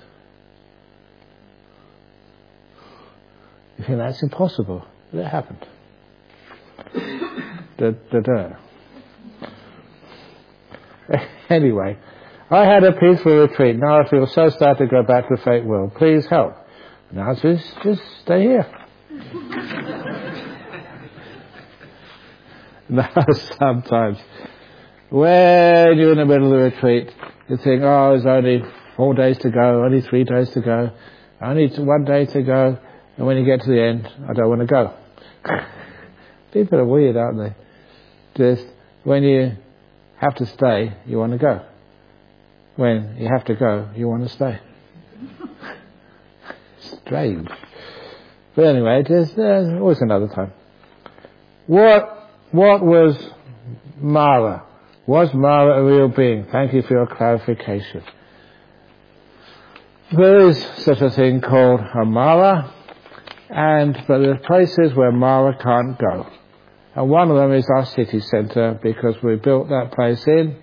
You think that's impossible? But it happened. Anyway, I had a peaceful retreat. Now I feel so sad to go back to the fake world. Please help. And the answer is, just stay here. Now sometimes, when you're in the middle of the retreat, you think, oh, there's only 4 days to go, only 3 days to go, only 1 day to go, and when you get to the end, I don't want to go. People are weird, aren't they? Just when you have to stay, you want to go. When you have to go, you want to stay. Strange. But anyway, there's always another time. What was Mara? Was Mara a real being? Thank you for your clarification. There is such a thing called a Mara, but there are places where Mara can't go. And one of them is our city centre, because we built that place in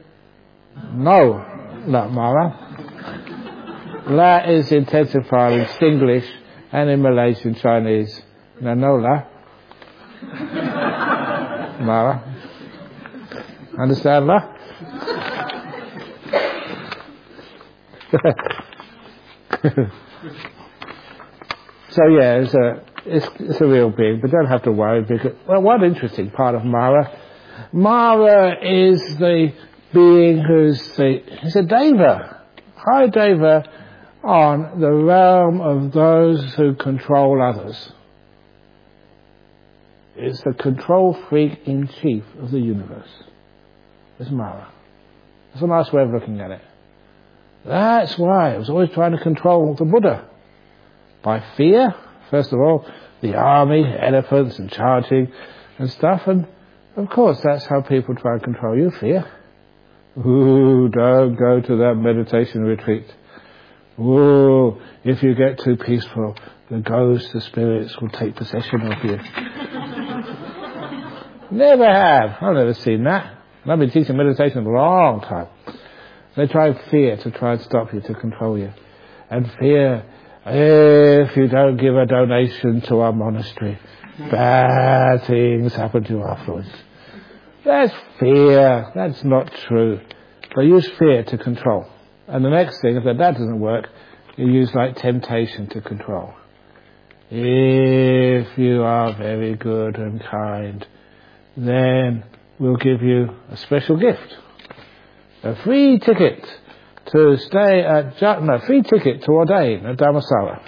not Mara. La is intensified in Singlish and in Malaysian Chinese. No La. Mara. Understand La? So yeah, it's a real being, but don't have to worry, because, well, one interesting part of Mara is the being he's a Deva, high Deva on the realm of those who control others. It's the control freak in chief of the universe. It's Mara. That's a nice way of looking at it. That's why it was always trying to control the Buddha. By fear, first of all, the army, elephants and charging and stuff, and of course that's how people try and control you, fear. Ooh, don't go to that meditation retreat. Ooh, if you get too peaceful, the ghosts, the spirits will take possession of you. Never have. I've never seen that. I've been teaching meditation a long time. They try fear to try and stop you, to control you. And fear, if you don't give a donation to our monastery, bad things happen to you afterwards. That's fear. That's not true. They use fear to control. And the next thing, if that doesn't work, you use like temptation to control. If you are very good and kind, then we'll give you a special gift. A free ticket to stay at, free ticket to ordain at Dharmasala.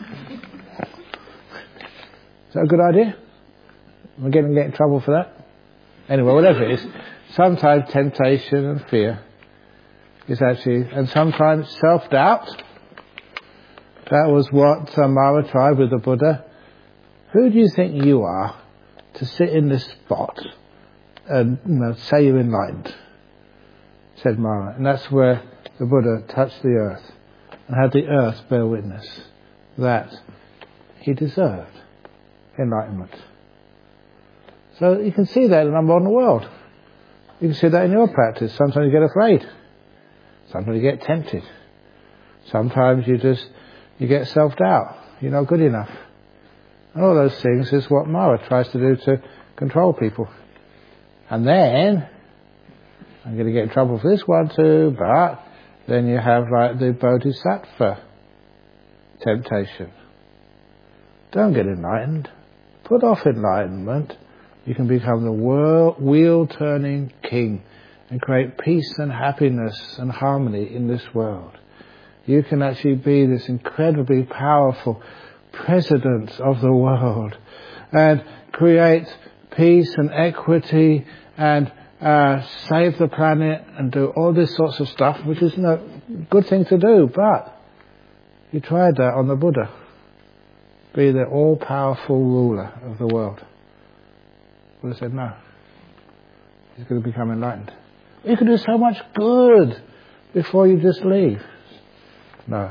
Is that a good idea? Am I going to get in trouble for that? Anyway, whatever it is, sometimes temptation and fear is actually, and sometimes self-doubt. That was what Mara tried with the Buddha. Who do you think you are to sit in this spot and say you're enlightened? Said Mara. And that's where the Buddha touched the earth and had the earth bear witness that he deserved enlightenment. So you can see that in our modern world. You can see that in your practice. Sometimes you get afraid. Sometimes you get tempted. Sometimes you get self-doubt. You're not good enough. And all those things is what Mara tries to do to control people. And then, I'm going to get in trouble for this one too, but then you have like the Bodhisattva temptation. Don't get enlightened. Put off enlightenment. You can become the wheel-turning king and create peace and happiness and harmony in this world. You can actually be this incredibly powerful president of the world and create peace and equity and save the planet and do all this sorts of stuff, which is a good thing to do, but you tried that on the Buddha. Be the all-powerful ruler of the world. Buddha said no. he's going to become enlightened. You can do so much good before you just leave. No.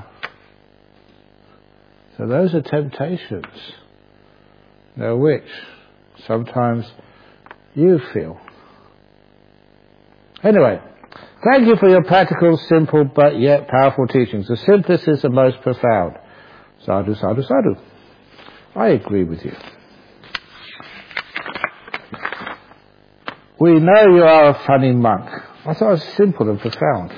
So those are temptations, which sometimes you feel. Anyway, thank you for your practical, simple, but yet powerful teachings. The simplest is the most profound. Sadhu, sadhu, sadhu. I agree with you. We know you are a funny monk. I thought it was simple and profound.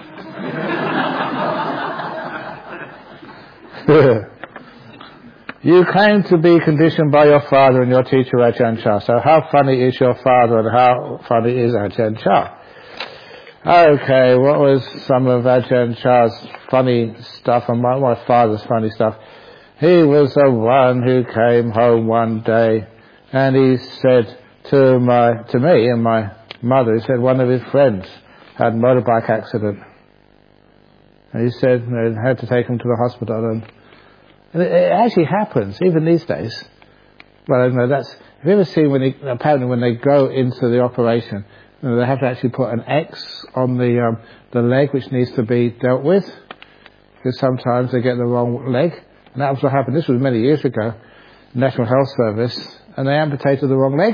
You claim to be conditioned by your father and your teacher Ajahn Chah. So how funny is your father and how funny is Ajahn Chah? Okay, what was some of Ajahn Chah's funny stuff and my father's funny stuff? He was the one who came home one day and he said to me and my mother, he said one of his friends had a motorbike accident. And he said they had to take him to the hospital, and it actually happens, even these days. Well, have you ever seen apparently when they go into the operation, they have to actually put an X on the leg which needs to be dealt with, because sometimes they get the wrong leg. And that was what happened. This was many years ago, National Health Service, and they amputated the wrong leg.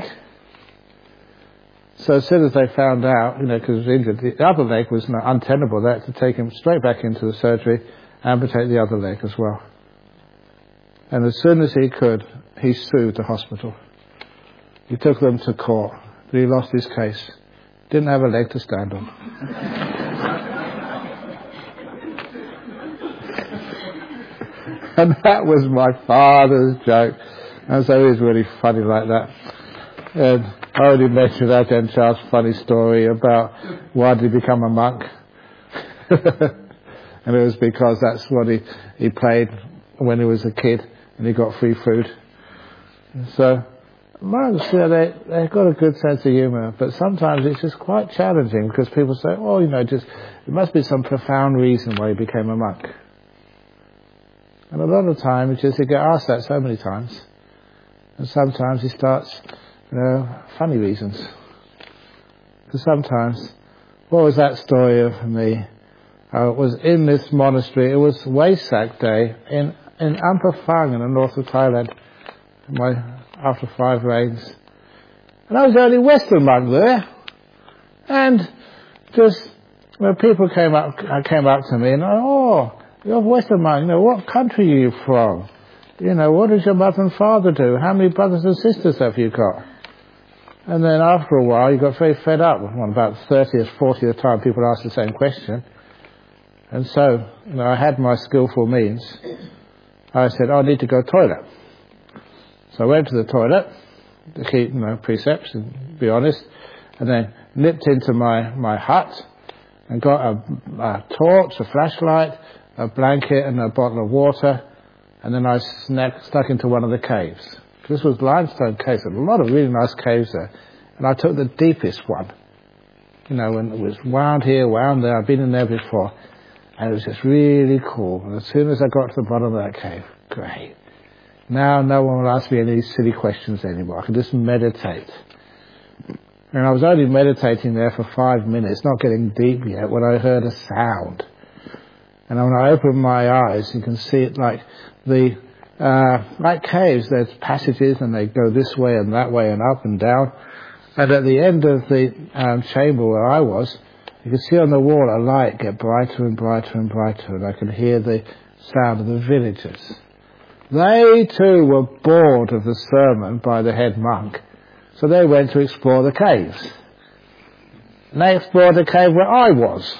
So as soon as they found out, because he was injured, the other leg was untenable. They had to take him straight back into the surgery, amputate the other leg as well. And as soon as he could, he sued the hospital. He took them to court, but he lost his case. Didn't have a leg to stand on. And that was my father's joke. And so he was really funny like that. And I already mentioned Ajahn Chah's funny story about why did he become a monk. And it was because that's what he played when he was a kid and he got free food. And so monks, they've got a good sense of humour, but sometimes it's just quite challenging because people say, there must be some profound reason why he became a monk. And a lot of times, you get asked that so many times, and sometimes he starts, funny reasons. Because sometimes, what was that story of me? I was in this monastery. It was Wesak Day in Amphoe in the north of Thailand. After 5 rains, and I was the only Western monk there. And just people came up to me and you're a Western monk. What country are you from? What does your mother and father do? How many brothers and sisters have you got? And then after a while, you got very fed up. About 30th, 40th time, people asked the same question. And so, I had my skillful means. I said, I need to go toilet. So I went to the toilet to keep precepts and be honest, and then nipped into my hut and got a torch, a flashlight, a blanket and a bottle of water, and then I stuck into one of the caves. This was limestone caves, a lot of really nice caves there, and I took the deepest one. When it was wound here, wound there, I've been in there before, and it was just really cool. And as soon as I got to the bottom of that cave, great. Now no one will ask me any silly questions anymore. I can just meditate. And I was only meditating there for 5 minutes, not getting deep yet, when I heard a sound. And when I opened my eyes, you can see it like like caves. There's passages and they go this way and that way and up and down. And at the end of the chamber where I was, you could see on the wall a light get brighter and brighter and brighter, and I could hear the sound of the villagers. They too were bored of the sermon by the head monk, so they went to explore the caves. And they explored the cave where I was.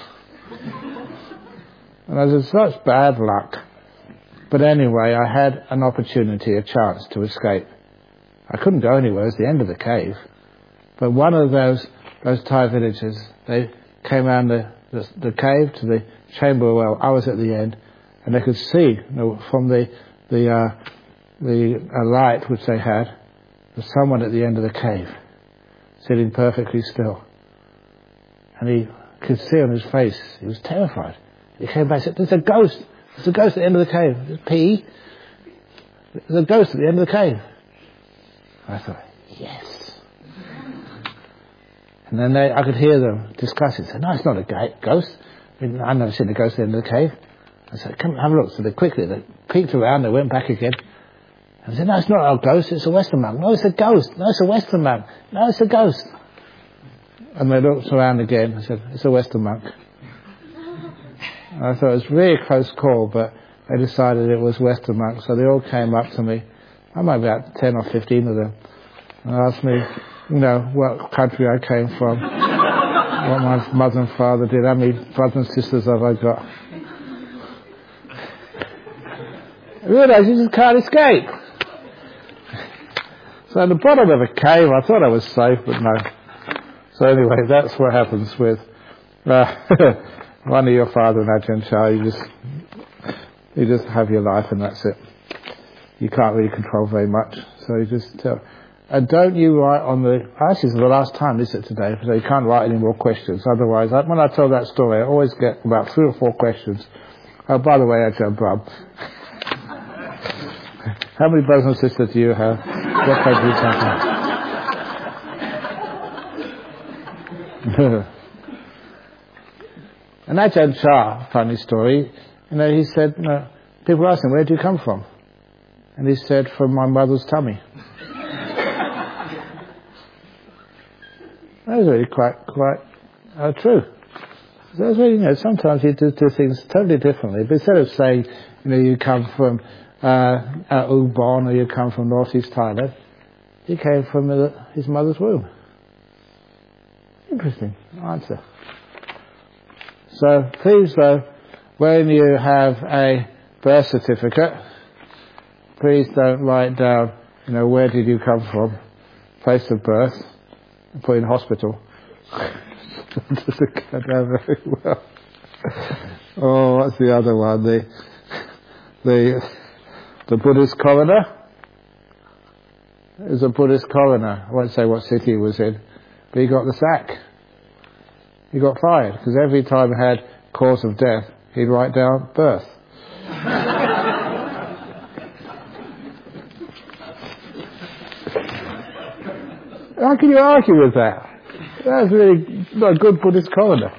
And I was such bad luck. But anyway, I had an opportunity, a chance to escape. I couldn't go anywhere, it was the end of the cave. But one of those Thai villagers, they came around the cave to the chamber where I was at the end, and they could see from the light which they had, there's someone at the end of the cave, sitting perfectly still. And he could see on his face, he was terrified. He came back and said, there's a ghost at the end of the cave. There's P. There's a ghost at the end of the cave. I thought, yes. And then I could hear them discussing. They said, no, it's not a ghost. I've never seen a ghost in the cave. I said, come have a look. So they peeked around, they went back again. I said, no, it's not a ghost, it's a Western monk. No, it's a ghost. No, it's a Western monk. No, it's a ghost. And they looked around again. I said, it's a Western monk. And I thought it was a really close call, but they decided it was Western monk. So they all came up to me. I might be about 10 or 15 of them. And asked me, what country I came from, what my mother and father did, how many brothers and sisters have I got. I realised you just can't escape. So at the bottom of a cave, I thought I was safe, but no. So anyway, that's what happens with one of your father and Ajahn Chah. You just have your life and that's it. You can't really control very much. So you just tell. And don't you write on this is the last time, is it, today? So you can't write any more questions. Otherwise, when I tell that story, I always get about 3 or 4 questions. Oh, by the way, Ajahn Brahm, how many brothers and sisters do you have? What country do you come from? And Ajahn Chah, funny story, he said, people asked him, where do you come from? And he said, from my mother's tummy. That was really quite true. So that's really, sometimes you do things totally differently. But instead of saying, you come from Ubon or you come from northeast Thailand, he came from his mother's womb. Interesting answer. So please, though, when you have a birth certificate, please don't write down, where did you come from, place of birth, and put in hospital. Doesn't go down very well. Oh, what's the other one? The Buddhist coroner. It was a Buddhist coroner. I won't say what city he was in, but he got the sack. He got fired because every time he had cause of death, he'd write down birth. How can you argue with that? That's really not a good Buddhist coroner.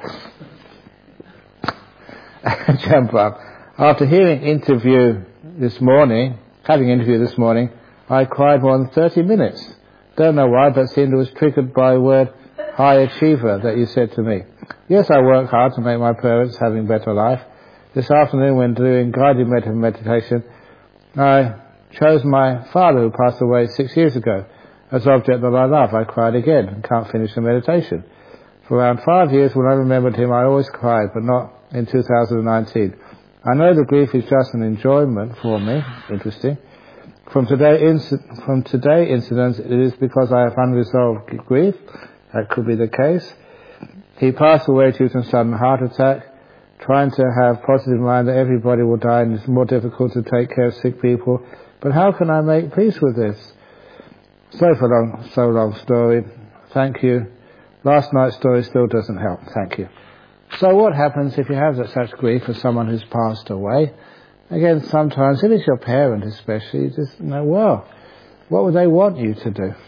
After having interview this morning, I cried more than 30 minutes. Don't know why, but seemed it was triggered by the word high achiever that you said to me. Yes, I work hard to make my parents having a better life. This afternoon, when doing guided meditation, I chose my father, who passed away 6 years ago, as object that I love. I cried again and can't finish the meditation. For around 5 years, when I remembered him, I always cried, but not in 2019. I know the grief is just an enjoyment for me. Interesting. From today incidents, it is because I have unresolved grief. That could be the case. He passed away due to a sudden heart attack. Trying to have positive mind that everybody will die and it's more difficult to take care of sick people. But how can I make peace with this? So long story. Thank you. Last night's story still doesn't help. Thank you. So what happens if you have such grief for someone who's passed away? Again, sometimes, if it's your parent especially, you just what would they want you to do?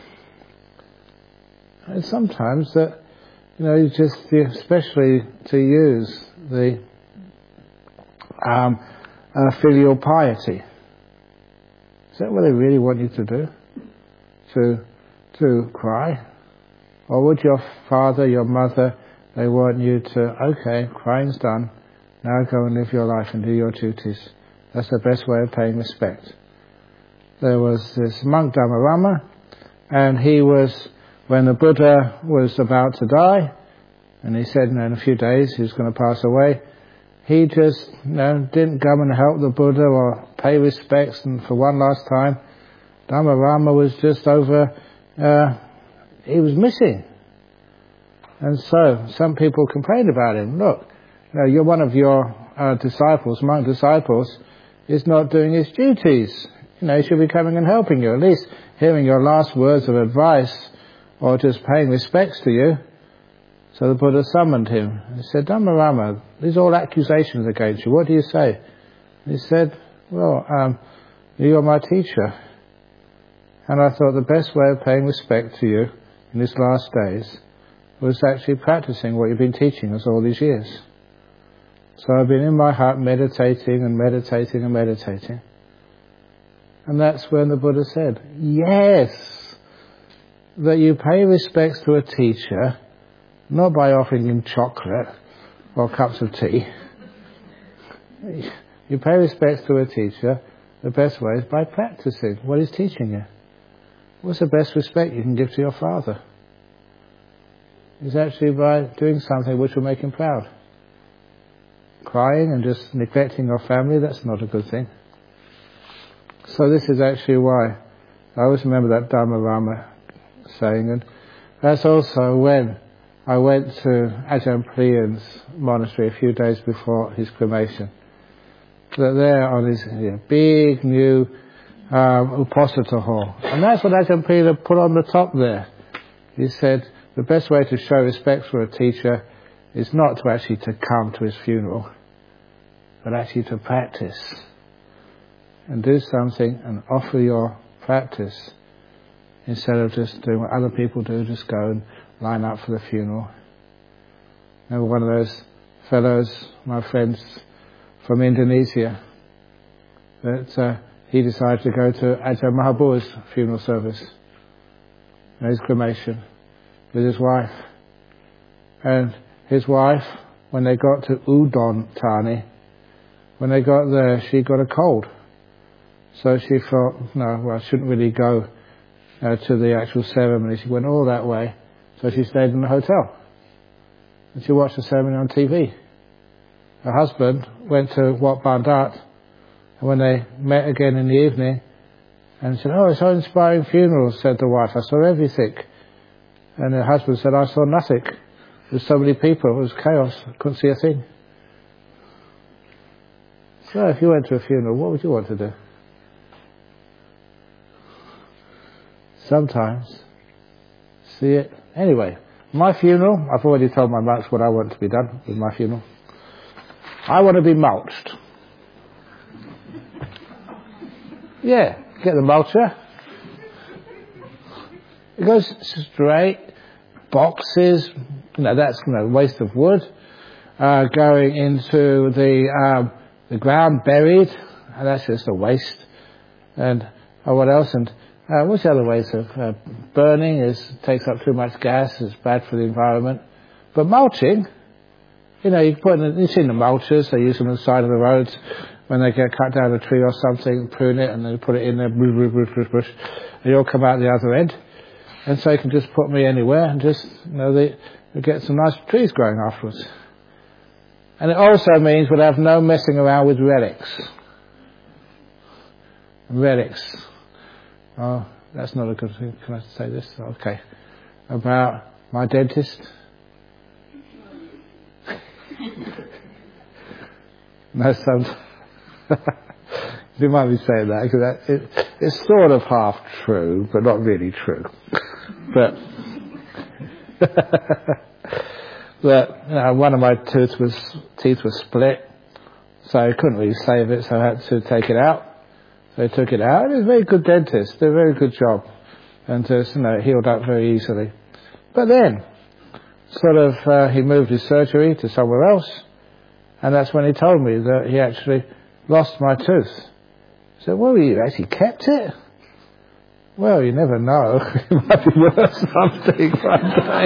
And sometimes that, especially to use the filial piety. Is that what they really want you to do? To cry? Or would your father, your mother, they want you to, okay, crying's done, now go and live your life and do your duties. That's the best way of paying respect. There was this monk Dhammarama, and he was, when the Buddha was about to die, and he said in a few days he was going to pass away, he just didn't come and help the Buddha or pay respects, and for one last time, Dhammarama was just over, he was missing. And so, some people complained about him. Look, you're one of your disciples, monk disciples, is not doing his duties. He should be coming and helping you, at least hearing your last words of advice, or just paying respects to you. So the Buddha summoned him. He said, Dhammarama, these are all accusations against you. What do you say? He said, you're my teacher. And I thought the best way of paying respect to you in these last days was actually practicing what you've been teaching us all these years. So I've been in my heart meditating and meditating and meditating. And that's when the Buddha said, yes, that you pay respects to a teacher, not by offering him chocolate or cups of tea. You pay respects to a teacher, the best way is by practicing what he's teaching you. What's the best respect you can give to your father? It's actually by doing something which will make him proud. Crying and just neglecting your family, that's not a good thing. So this is actually why I always remember that Dhammarama saying, and that's also when I went to Ajahn Priyan's monastery a few days before his cremation. That there on his big new Uposatha hall. And that's what Ajahn Priya put on the top there. He said, the best way to show respect for a teacher is not to actually to come to his funeral, but actually to practice. And do something and offer your practice instead of just doing what other people do, just go and line up for the funeral. Remember one of those fellows, my friends from Indonesia, that he decided to go to Ajahn Mahabua's funeral service, his cremation, with his wife. And his wife, when they got to Udon Thani, when they got there, she got a cold. So she thought, no, well, I shouldn't really go to the actual ceremony. She went all that way, so she stayed in the hotel. And she watched the ceremony on TV. Her husband went to Wat Bandat, and when they met again in the evening, and said, oh, it's so inspiring funeral, said the wife, I saw everything. And her husband said, I saw nothing. There's so many people, it was chaos, I couldn't see a thing. So if you went to a funeral, what would you want to do? Sometimes see it. Anyway, my funeral, I've already told my monks what I want to be done with my funeral. I want to be mulched. Yeah, get the mulcher. It goes straight, boxes, that's waste of wood, going into the ground, buried, and that's just a waste. And what else? And what's the other ways of burning? Takes up too much gas, it's bad for the environment. But mulching, you you've seen the mulchers, they use them on the side of the roads when they get cut down a tree or something, prune it, and they put it in there, and you'll come out the other end. And so you can just put me anywhere and just, they get some nice trees growing afterwards. And it also means we'll have no messing around with relics. Relics. Oh, that's not a good thing. Can I say this? Okay. About my dentist. No, you might be saying that, because it's sort of half true, but not really true. But one of my teeth was split, so I couldn't really save it, so I had to take it out. So I took it out. It was a very good dentist, did a very good job, and just it healed up very easily. But then, he moved his surgery to somewhere else, and that's when he told me that he actually lost my tooth. I said, well, you actually kept it? Well, you never know. It might be worth something one day.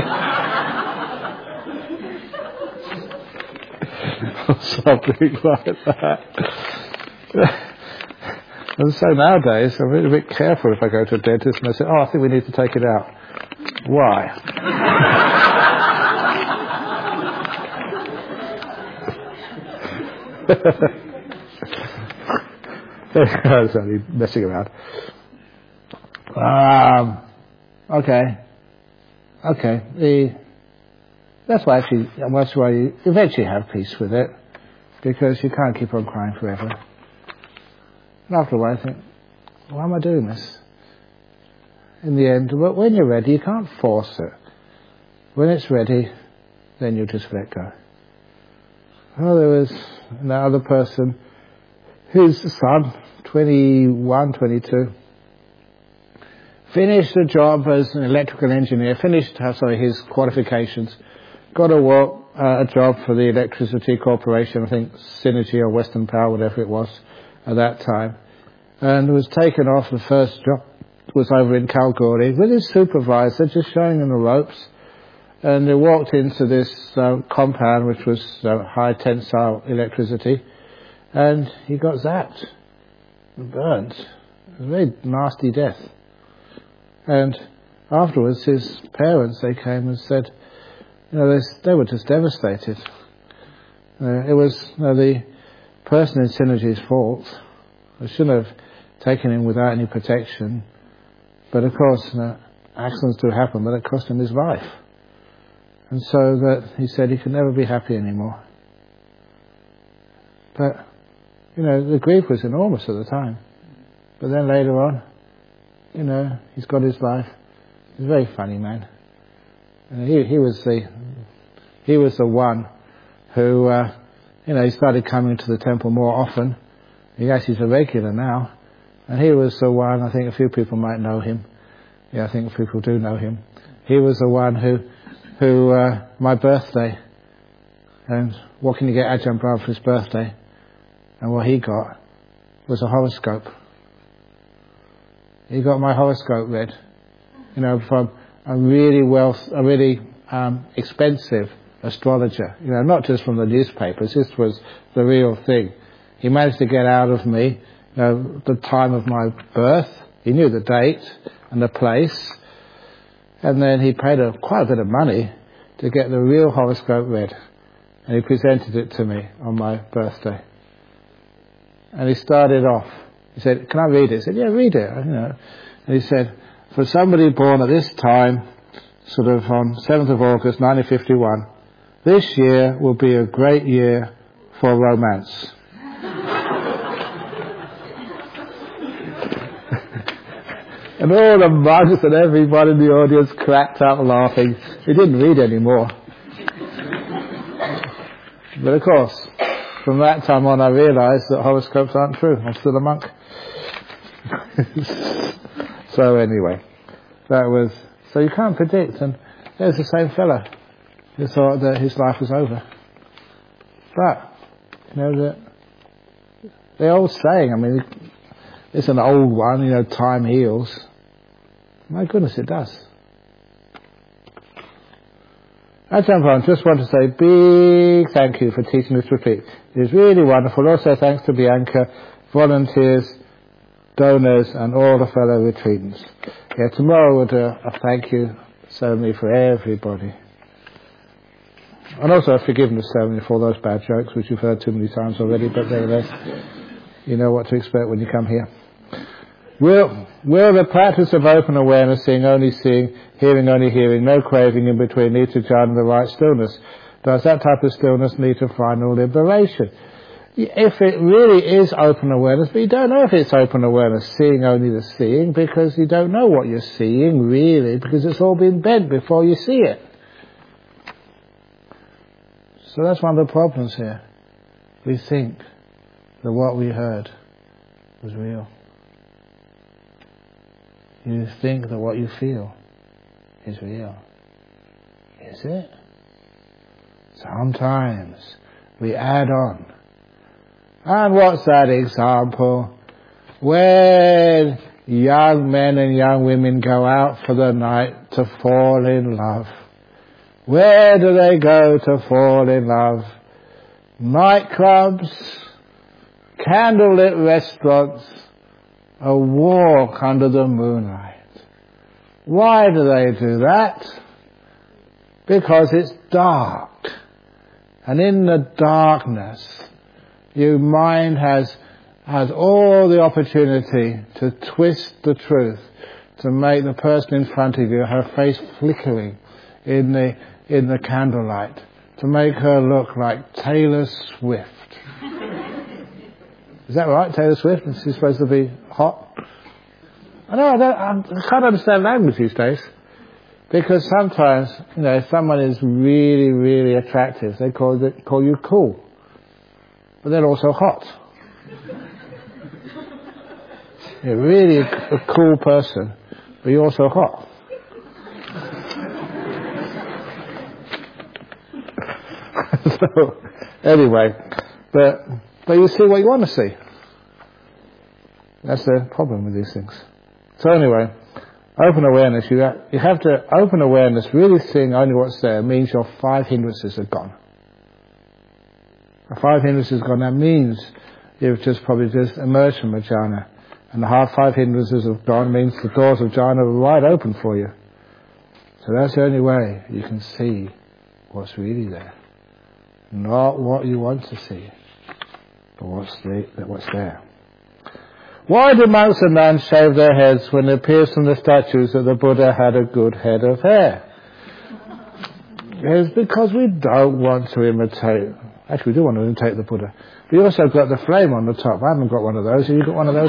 Or something like that. And so nowadays, I'm really a bit careful if I go to a dentist and they say, I think we need to take it out. Why? I was only messing around. Okay. That's why you eventually have peace with it, because you can't keep on crying forever. And after a while, I think, why am I doing this? In the end, when you're ready, you can't force it. When it's ready, then you just let go. Well, there was another person, his son, 21, 22, finished the job as an electrical engineer, finished his qualifications, got a job for the Electricity Corporation, I think Synergy or Western Power, whatever it was at that time, and was taken off. The first job was over in Kalgoorlie with his supervisor, just showing him the ropes, and they walked into this compound which was high tensile electricity, and he got zapped and burnt. It was a very nasty death. And afterwards his parents, they came and said, they were just devastated. It was the person in Synergy's fault. They shouldn't have taken him without any protection. But of course, accidents do happen, but it cost him his life. And so that he said he could never be happy anymore. But, the grief was enormous at the time. But then later on, he's got his life. He's a very funny man. He was the one who, he started coming to the temple more often. He's a regular now. And he was the one, I think a few people might know him. Yeah, I think people do know him. He was the one who my birthday, and what can you get Ajahn Brahm for his birthday? And what he got was a horoscope. He got my horoscope read, from a really expensive astrologer, not just from the newspapers. This was the real thing. He managed to get out of me, the time of my birth. He knew the date and the place, and then he paid quite a bit of money to get the real horoscope read, and he presented it to me on my birthday. And he started off. He said, "Can I read it?" I said, "Yeah, read it." And he said, "For somebody born at this time, sort of on 7th of August 1951, this year will be a great year for romance." And all the monks and everybody in the audience cracked up laughing. He didn't read anymore. But of course, from that time on I realised that horoscopes aren't true. I'm still a monk. So anyway, so you can't predict. And there's the same fella who thought that his life was over. But, the old saying, it's an old one, time heals. My goodness, it does. Ajahn Brahm, just want to say big thank you for teaching this retreat. It is really wonderful. Also thanks to Bianca, volunteers, donors and all the fellow retreatants. Yeah, tomorrow we'll do a thank you ceremony for everybody. And also a forgiveness ceremony for all those bad jokes which you've heard too many times already, but nevertheless, you know what to expect when you come here. Will the practice of open awareness, seeing only seeing, hearing only hearing, no craving in between, lead to jhana and the right stillness? Does that type of stillness lead to final liberation? If it really is open awareness, but you don't know if it's open awareness, seeing only the seeing, because you don't know what you're seeing really, because it's all been bent before you see it. So that's one of the problems here. We think that what we heard was real. You think that what you feel is real. Is it? Sometimes we add on. And what's that example? When young men and young women go out for the night to fall in love. Where do they go to fall in love? Nightclubs, candlelit restaurants, a walk under the moonlight. Why do they do that? Because it's dark. And in the darkness, your mind has all the opportunity to twist the truth, to make the person in front of you, her face flickering in the candlelight, to make her look like Taylor Swift. Is that right, Taylor Swift? Is she supposed to be hot? I can't understand language these days. Because sometimes, if someone is really, really attractive, they call you cool. But they're also hot. Really a cool person but you're also hot. So, anyway, but you see what you want to see. That's the problem with these things. So anyway, open awareness, you have to open awareness, really seeing only what's there, means your 5 hindrances are gone. The 5 hindrances are gone, that means you've probably just emerged from a jhana. And the 5 hindrances have gone means the doors of jhana are wide open for you. So that's the only way you can see what's really there. Not what you want to see, but what's there. Why do monks and nuns shave their heads when it appears from the statues that the Buddha had a good head of hair? It's because we don't want to imitate. Actually, we do want to imitate the Buddha. We also got the flame on the top. I haven't got one of those. Have you got one of those?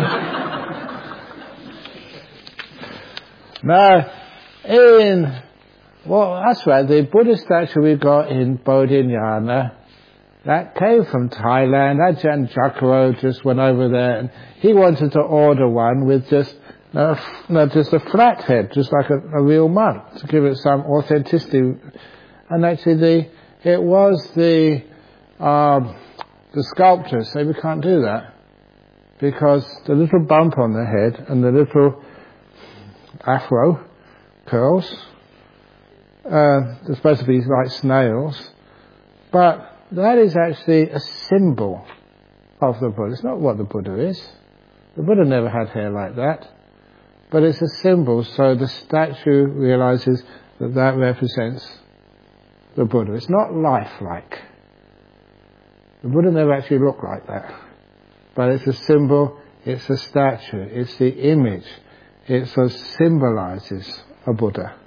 No. Well, that's right. The Buddha statue we got in Bodhinyana, that came from Thailand. Ajahn Chakro just went over there, and he wanted to order one with just a flat head, just like a real monk, to give it some authenticity. And actually, it was the sculptors say we can't do that because the little bump on the head and the little afro curls, they're supposed to be like snails, but that is actually a symbol of the Buddha. It's not what the Buddha is. The Buddha never had hair like that, but it's a symbol, so the statue realizes that represents the Buddha. It's not lifelike. The Buddha never actually looked like that, but it's a symbol, it's a statue, it's the image, it sort of symbolizes a Buddha.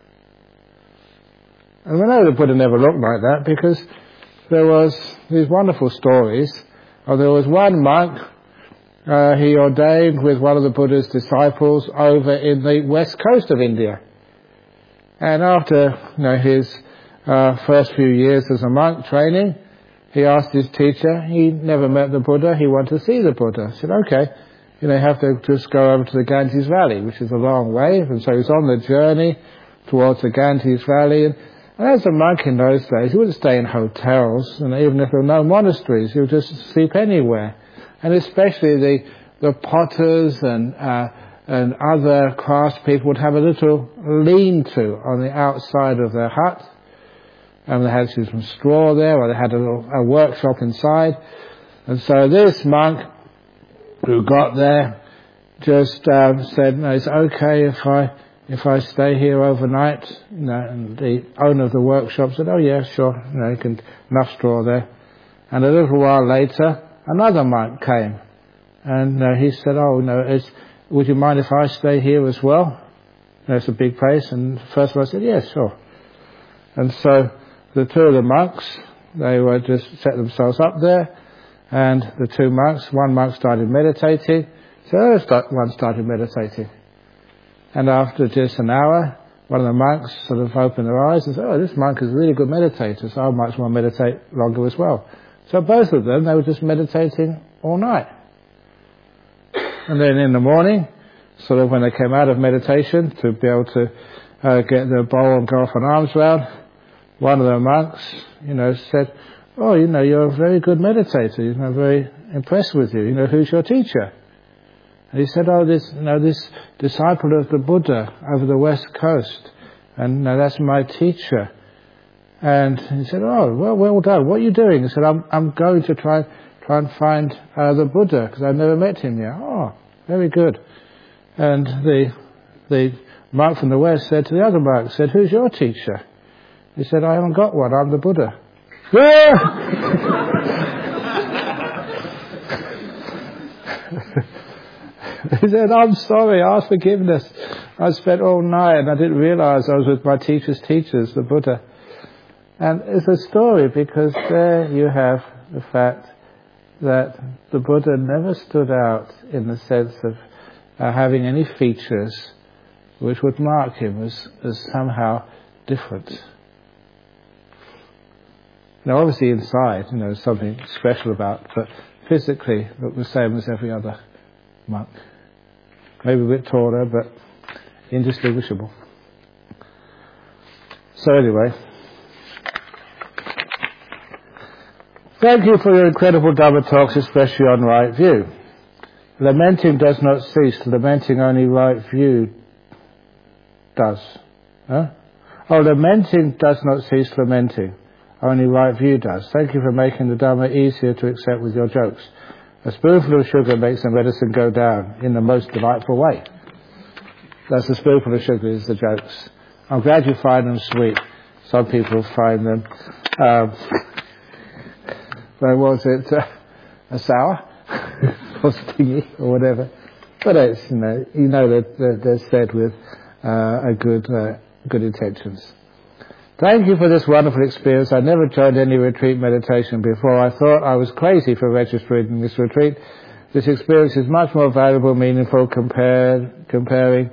And we know the Buddha never looked like that because there was these wonderful stories. There was one monk, he ordained with one of the Buddha's disciples over in the west coast of India. And after his first few years as a monk training, he asked his teacher, he never met the Buddha, he wanted to see the Buddha. He said, okay, you have to just go over to the Ganges Valley, which is a long way. And so he's on the journey towards the Ganges Valley. And as a monk in those days, he wouldn't stay in hotels, and even if there were no monasteries, he would just sleep anywhere. And especially the potters and other craftspeople would have a little lean-to on the outside of their hut, and they had some straw there, or they had a workshop inside. And so this monk who got there just said, no, it's okay if I stay here overnight. And the owner of the workshop said, oh yeah, sure, you can, enough straw there. And a little while later, another monk came, and he said, oh no, would you mind if I stay here as well? It's a big place. And the first one said, yeah, sure. And so the two of the monks, they were just set themselves up there, and the two monks, one monk started meditating, so one started meditating. And after just an hour, one of the monks sort of opened their eyes and said, oh, this monk is a really good meditator, so I might want to meditate longer as well. So both of them, they were just meditating all night. And then in the morning, sort of when they came out of meditation to be able to get the bowl and go off on arms round, one of the monks, said, oh, you're a very good meditator, I'm very impressed with you, who's your teacher? And he said, oh, this disciple of the Buddha over the west coast, and that's my teacher. And he said, oh, well done, what are you doing? He said, I'm going to try and find the Buddha, because I've never met him yet. Oh, very good. And the monk from the west said to the other monk, said, who's your teacher? He said, I haven't got one, I'm the Buddha. He said, I'm sorry, ask forgiveness. I spent all night and I didn't realize I was with my teacher's teachers, the Buddha. And it's a story because there you have the fact that the Buddha never stood out in the sense of having any features which would mark him as somehow different. Now obviously inside, something special about, but physically looked the same as every other monk. Maybe a bit taller, but indistinguishable. So anyway, thank you for your incredible Dhamma talks, especially on right view. Lamenting does not cease. Lamenting only right view does. Huh? Oh, lamenting does not cease lamenting. Only right view does. Thank you for making the Dhamma easier to accept with your jokes. A spoonful of sugar makes the medicine go down in the most delightful way. That's the spoonful of sugar is the jokes. I'm glad you find them sweet. Some people find them, sour or stingy or whatever. But it's, you know that they're said with good intentions. Thank you for this wonderful experience. I never joined any retreat meditation before. I thought I was crazy for registering in this retreat. This experience is much more valuable, meaningful comparing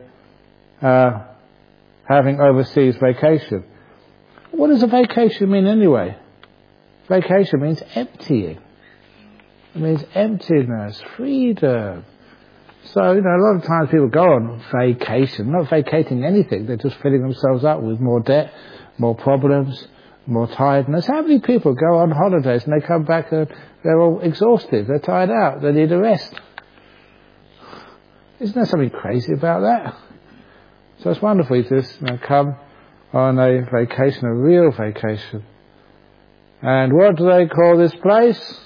having overseas vacation. What does a vacation mean anyway? Vacation means emptying. It means emptiness, freedom. So, a lot of times people go on vacation, not vacating anything. They're just filling themselves up with more debt, more problems, more tiredness. How many people go on holidays and they come back and they're all exhausted, they're tired out, they need a rest? Isn't there something crazy about that? So it's wonderful to just come on a vacation, a real vacation. And what do they call this place?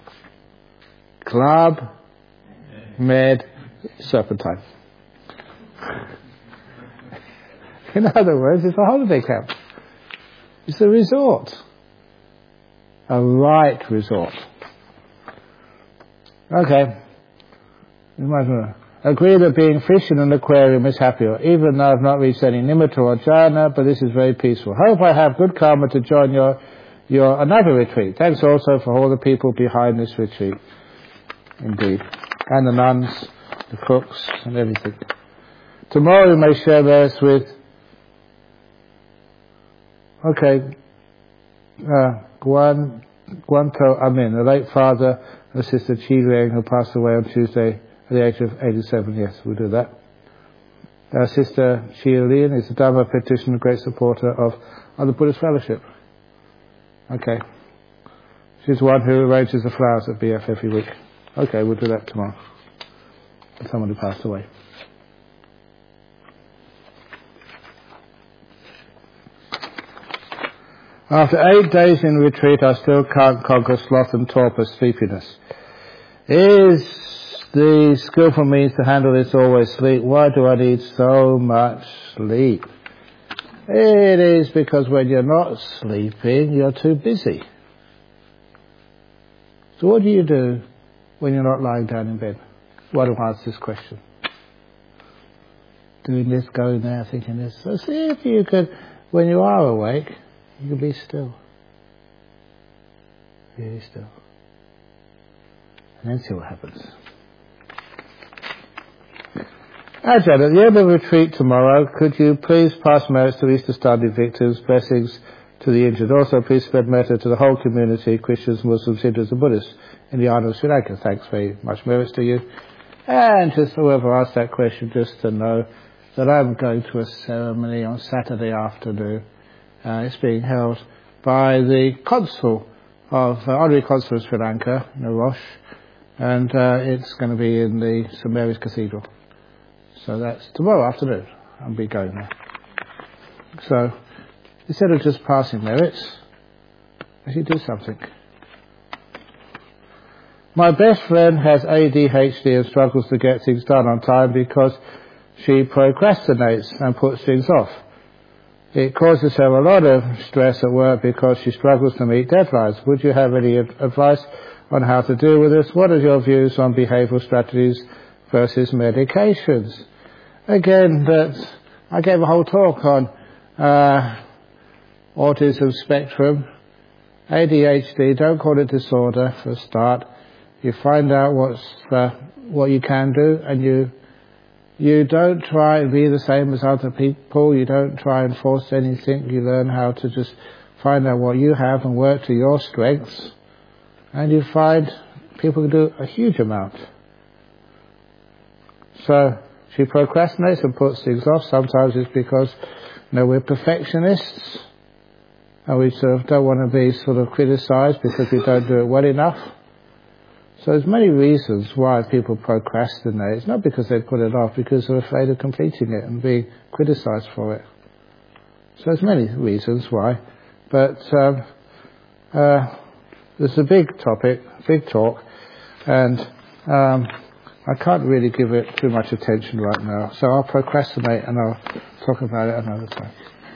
Club Med Serpentine. In other words, it's a holiday camp. It's a resort. A right resort. Okay. Agree that being fish in an aquarium is happier, even though I've not reached any nimitta or jhana, but this is very peaceful. Hope I have good karma to join your another retreat. Thanks also for all the people behind this retreat. Indeed. And the nuns, the cooks, and everything. Tomorrow we may share this with Guanto Amin, the late father of Sister Chi Liang, who passed away on Tuesday at the age of 87. Yes, we'll do that. Sister Chi Liang is a Dhamma practitioner, great supporter of the Buddhist Fellowship. Okay. She's the one who arranges the flowers at BF every week. Okay, we'll do that tomorrow. Someone who passed away. After 8 days in retreat, I still can't conquer sloth and torpor, sleepiness. Is the skillful means to handle this always sleep? Why do I need so much sleep? It is because when you're not sleeping, you're too busy. So what do you do when you're not lying down in bed? Why do I ask this question? Doing this, going there, thinking this. So see if you could, when you are awake, you can be still. Really still. And then see what happens. Ajahn, at the end of the retreat tomorrow, could you please pass merits to Easter Sunday victims, blessings to the injured. Also, please spread metta to the whole community, Christians, Muslims, Hindus and Buddhists in the island of Sri Lanka. Thanks very much merits to you. And just whoever asked that question, just to know that I'm going to a ceremony on Saturday afternoon. It's being held by the consul honorary consul of Sri Lanka, Narosh, and it's going to be in the St Mary's Cathedral. So that's tomorrow afternoon. I'll be going there. So instead of just passing merits, I should do something. My best friend has ADHD and struggles to get things done on time because she procrastinates and puts things off. It causes her a lot of stress at work because she struggles to meet deadlines. Would you have any advice on how to deal with this? What are your views on behavioural strategies versus medications? Again, I gave a whole talk on autism spectrum, ADHD. Don't call it disorder for a start. You find out what you can do, and you don't try and be the same as other people. You don't try and force anything. You learn how to just find out what you have and work to your strengths. And you find people can do a huge amount. So She procrastinates and puts things off. Sometimes it's because, we're perfectionists and we sort of don't want to be sort of criticised because we don't do it well enough. So there's many reasons why people procrastinate. It's not because they put it off, because they're afraid of completing it and being criticised for it. So there's many reasons why. But there's a big topic, big talk, and I can't really give it too much attention right now. So I'll procrastinate and I'll talk about it another time.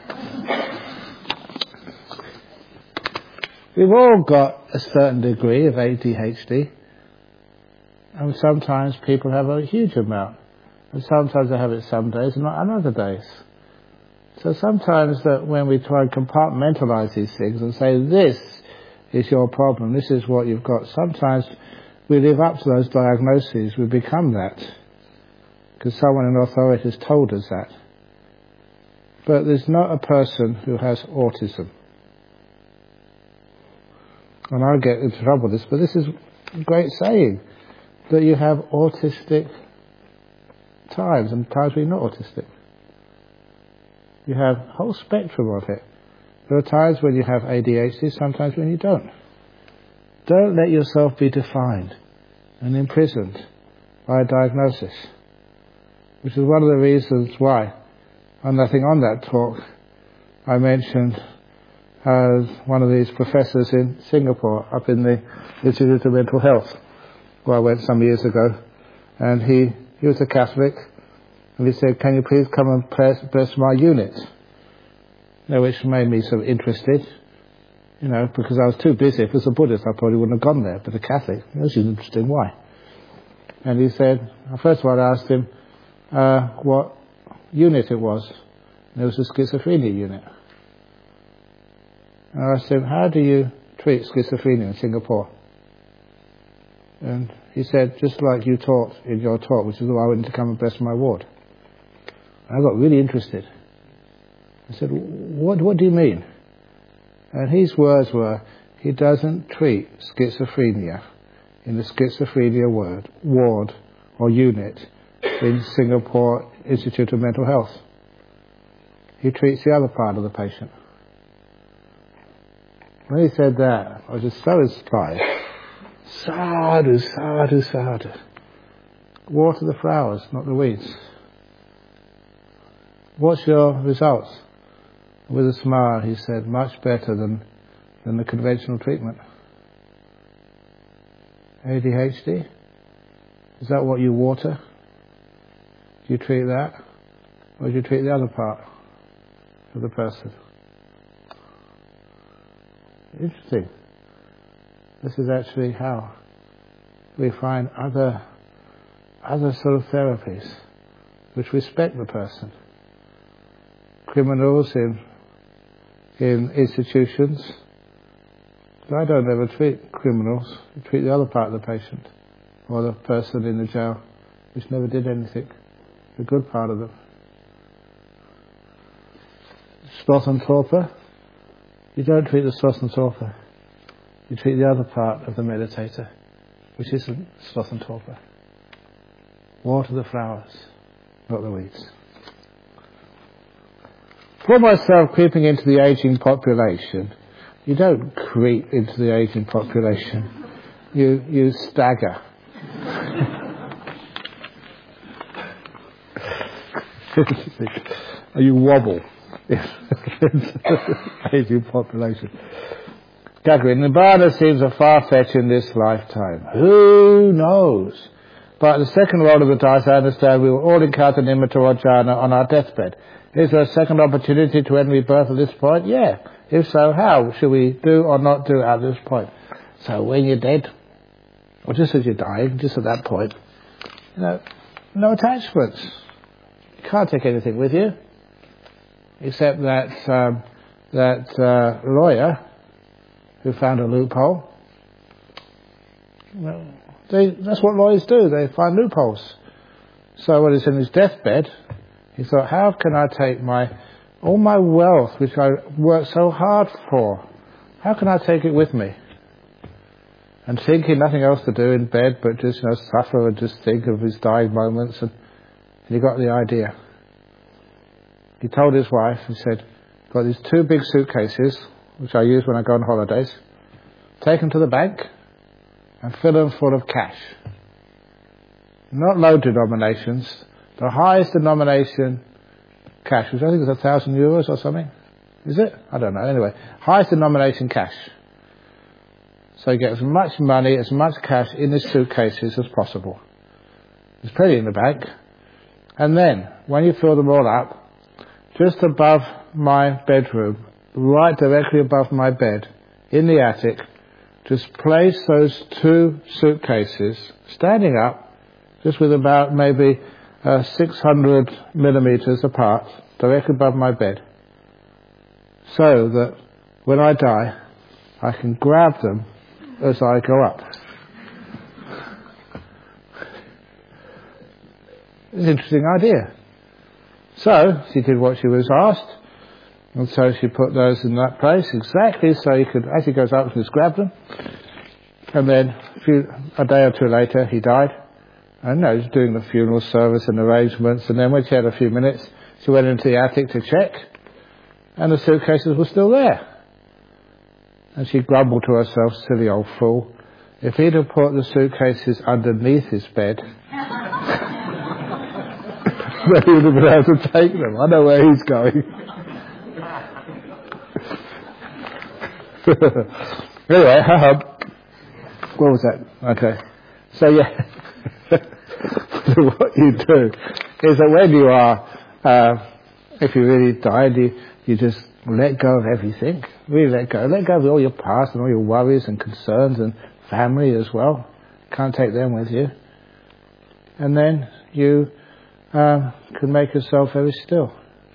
We've all got a certain degree of ADHD. And sometimes people have a huge amount. And sometimes they have it some days and not on other days. So sometimes that when we try and compartmentalize these things and say, this is your problem, this is what you've got, sometimes we live up to those diagnoses, we become that. Because someone in authority has told us that. But there's not a person who has autism. And I'll get into trouble with this, but this is a great saying. That you have autistic times and times when you're not autistic. You have a whole spectrum of it. There are times when you have ADHD, sometimes when you don't. Don't let yourself be defined and imprisoned by a diagnosis. Which is one of the reasons why, and I think on that talk, I mentioned one of these professors in Singapore, up in the Institute of Mental Health, where I went some years ago, and he was a Catholic, and he said, can you please come and bless my unit? Which made me sort of interested, because I was too busy. If it was a Buddhist, I probably wouldn't have gone there, but a Catholic, this is interesting, why? And he said, first of all I asked him what unit it was, and it was a schizophrenia unit. And I asked him, how do you treat schizophrenia in Singapore? And he said, just like you taught in your talk, which is why I went to come and bless my ward. I got really interested. I said, what do you mean? And his words were, he doesn't treat schizophrenia in the schizophrenia ward or unit in Singapore Institute of Mental Health. He treats the other part of the patient. When he said that, I was just so inspired. Sadhu, sadhu, sadhu. Water the flowers, not the weeds. What's your results? With a smile, he said, much better than the conventional treatment. ADHD? Is that what you water? Do you treat that? Or do you treat the other part of the person? Interesting. This is actually how we find other sort of therapies which respect the person. Criminals in institutions. I don't ever treat criminals. I treat the other part of the patient or the person in the jail which never did anything. The good part of them. Sloth and torpor. You don't treat the sloth and torpor. You treat the other part of the meditator, which isn't sloth and torpor. Water the flowers, not the weeds. For myself, creeping into the aging population, you don't creep into the aging population. You stagger. You wobble into the aging population. Gagarin, Nibbana seems a far-fetched in this lifetime. Who knows? But the second roll of the dice, I understand, we will all encounter Nimitta or jhana on our deathbed. Is there a second opportunity to end rebirth at this point? Yeah. If so, how should we do or not do at this point? So when you're dead, or just as you're dying, just at that point, no attachments. You can't take anything with you, except that lawyer who found a loophole. That's what lawyers do. They find loopholes. So when he's in his deathbed, he thought, how can I take all my wealth, which I worked so hard for, how can I take it with me? And thinking nothing else to do in bed but just suffer and just think of his dying moments. And And he got the idea. He told his wife, he said, got these 2 big suitcases, which I use when I go on holidays, take them to the bank and fill them full of cash. Not low denominations, the highest denomination cash, which I think is €1,000 or something. Is it? I don't know. Anyway, highest denomination cash. So you get as much money, as much cash in the suitcases as possible. There's plenty in the bank. And then, when you fill them all up, just above my bedroom, right directly above my bed, in the attic, just place those 2 suitcases, standing up, just with about maybe 600 millimeters apart, directly above my bed, so that when I die, I can grab them as I go up. It's an interesting idea. So, she did what she was asked, and so she put those in that place exactly so you could, as he goes up, just grab them. And then a day or 2 later, he died. And he was doing the funeral service and arrangements, and then when she had a few minutes, she went into the attic to check, and the suitcases were still there. And she grumbled to herself, silly old fool, if he'd have put the suitcases underneath his bed, then he would have been able to take them. I know where he's going. Anyway, what was that? Okay. So yeah, what you do is that when you are, if you really died, you just let go of everything. Really let go. Let go of all your past and all your worries and concerns and family as well. Can't take them with you. And then you can make yourself very still.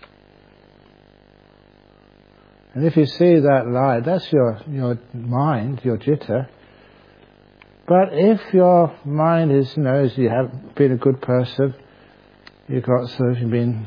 And if you see that light, that's your mind, your jitta. But if your mind is, as you have been a good person, you've been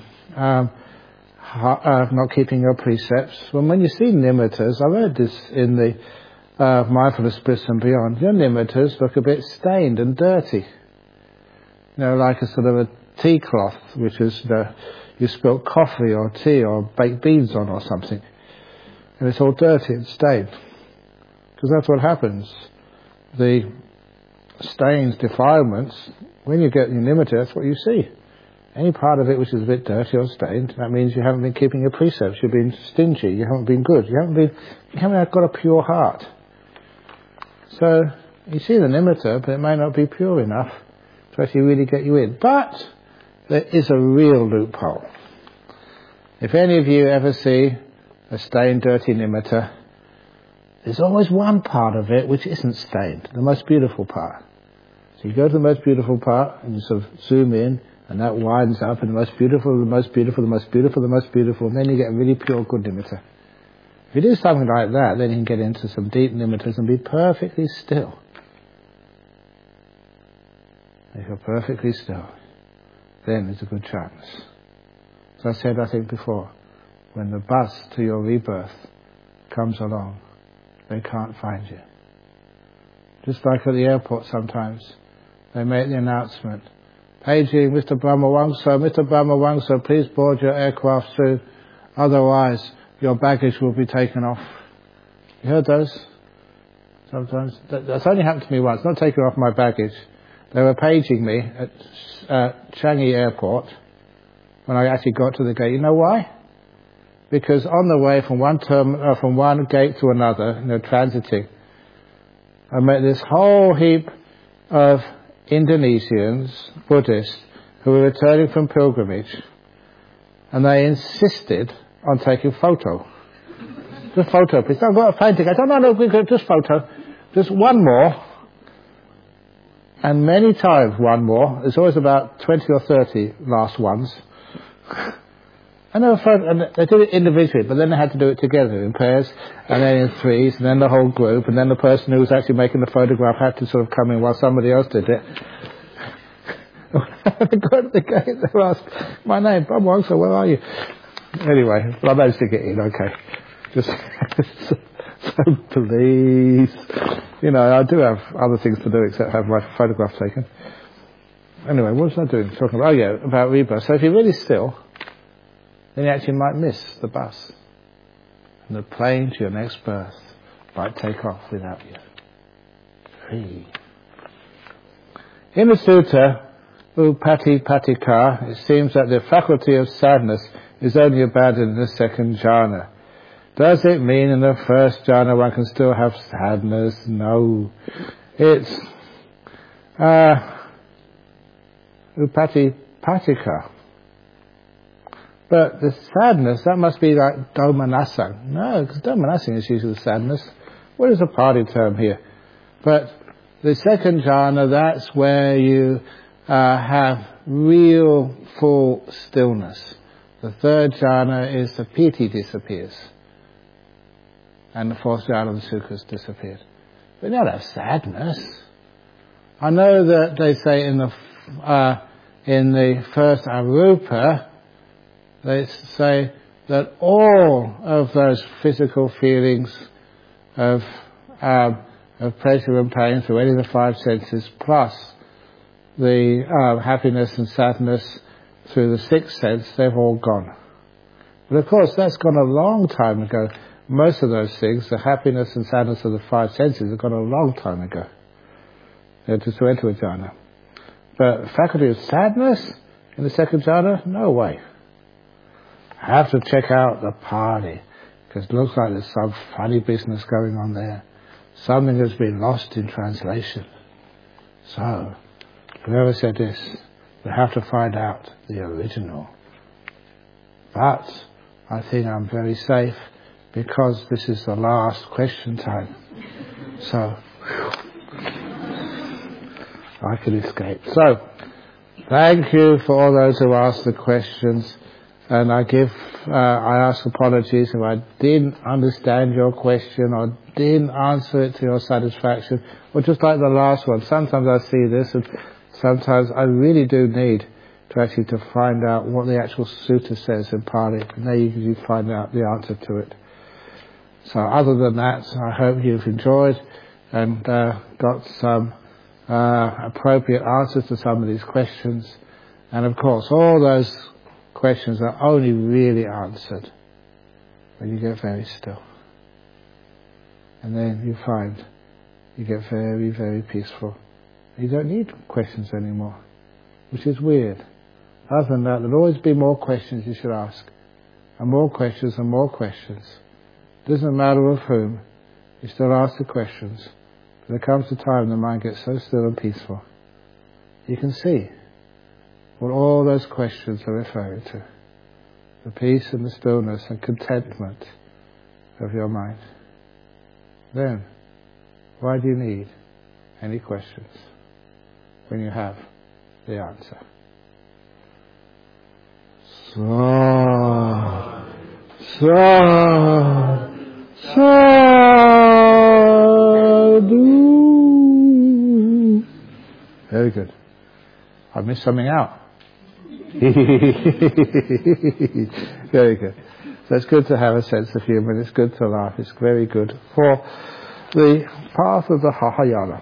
not keeping your precepts. When you see nimittas, I read this in the Mindfulness Bliss and Beyond, your nimittas look a bit stained and dirty. Like a sort of a tea cloth, which is you spilt coffee or tea or baked beans on or something. And it's all dirty and stained. Because that's what happens. The stains, defilements, when you get your nimitta, that's what you see. Any part of it which is a bit dirty or stained, that means you haven't been keeping your precepts, you've been stingy, you haven't been good, you haven't got a pure heart. So, you see the nimitta, but it may not be pure enough to actually really get you in. But, there is a real loophole. If any of you ever see a stained, dirty nimitta, there's always one part of it which isn't stained, the most beautiful part. So you go to the most beautiful part, and you sort of zoom in, and that widens up, and the most beautiful, the most beautiful, the most beautiful, the most beautiful, and then you get a really pure, good nimitta. If you do something like that, then you can get into some deep nimittas and be perfectly still. If you're perfectly still, then there's a good chance. As I said, I think before, when the bus to your rebirth comes along, they can't find you. Just like at the airport sometimes, they make the announcement, paging Mr. Brahmawangsa, please board your aircraft soon, otherwise your baggage will be taken off. You heard those? Sometimes. That's only happened to me once, not taking off my baggage. They were paging me at Changi Airport when I actually got to the gate. You know why? Because on the way from one gate to another, transiting, I met this whole heap of Indonesians, Buddhists, who were returning from pilgrimage, and they insisted on taking photo. Just photo, please. I've got a plane ticket. No, just photo. Just one more. And many times one more. There's always about 20 or 30 last ones. And they did it individually, but then they had to do it together in pairs, and then in threes, and then the whole group, and then the person who was actually making the photograph had to sort of come in while somebody else did it. They got to the gate, they were asked, my name, Bob Wangsa, where are you? Anyway, well, I managed to get in, okay. Just, so please. I do have other things to do except have my photograph taken. Anyway, what was I doing? Talking about, about rebirth. So if you're really still, then you actually might miss the bus. And the plane to your next birth might take off without you. Free. In the sutta, Upatipatika, it seems that the faculty of sadness is only abandoned in the second jhana. Does it mean in the first jhana one can still have sadness? No. It's Upatipatika. But the sadness, that must be like domanassa. No, because domanassa is usually sadness. What is a Pali term here? But the second jhana, that's where you have real full stillness. The third jhana is the piti disappears. And the fourth jhana, the sukkhas disappeared. But you don't have sadness. I know that they say in the first arupa, they say that all of those physical feelings of pleasure and pain through any of the five senses, plus the happiness and sadness through the sixth sense, they've all gone. But of course, that's gone a long time ago. Most of those things, the happiness and sadness of the five senses, have gone a long time ago. To enter a jhana. But faculty of sadness in the second jhana? No way. I have to check out the Pali, because it looks like there's some funny business going on there. Something has been lost in translation. So, whoever said this, we have to find out the original. But I think I'm very safe, because this is the last question time. So, I can escape. So, thank you for all those who asked the questions. And I ask apologies if I didn't understand your question or didn't answer it to your satisfaction. Or just like the last one, sometimes I see this and sometimes I really do need to find out what the actual sutta says in Pali. And there you find out the answer to it. So other than that, I hope you've enjoyed and got some appropriate answers to some of these questions. And of course, all those questions are only really answered when you get very still. And then you find you get very, very peaceful. You don't need questions anymore, which is weird. Other than that, there'll always be more questions you should ask. And more questions and more questions. It doesn't matter of whom, you still ask the questions. But there comes a time the mind gets so still and peaceful. You can see what all those questions are referring to. The peace and the stillness and contentment of your mind. Then, why do you need any questions when you have the answer? Very good. I missed something out. Very good. So it's good to have a sense of humour. It's good to laugh. It's very good for the path of the Mahayana.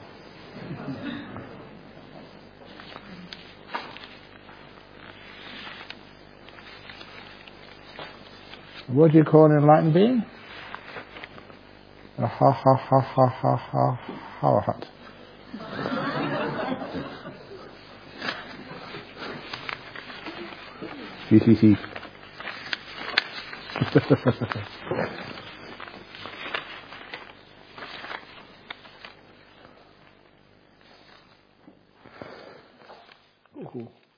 What do you call an enlightened being? A Arahat. Cool.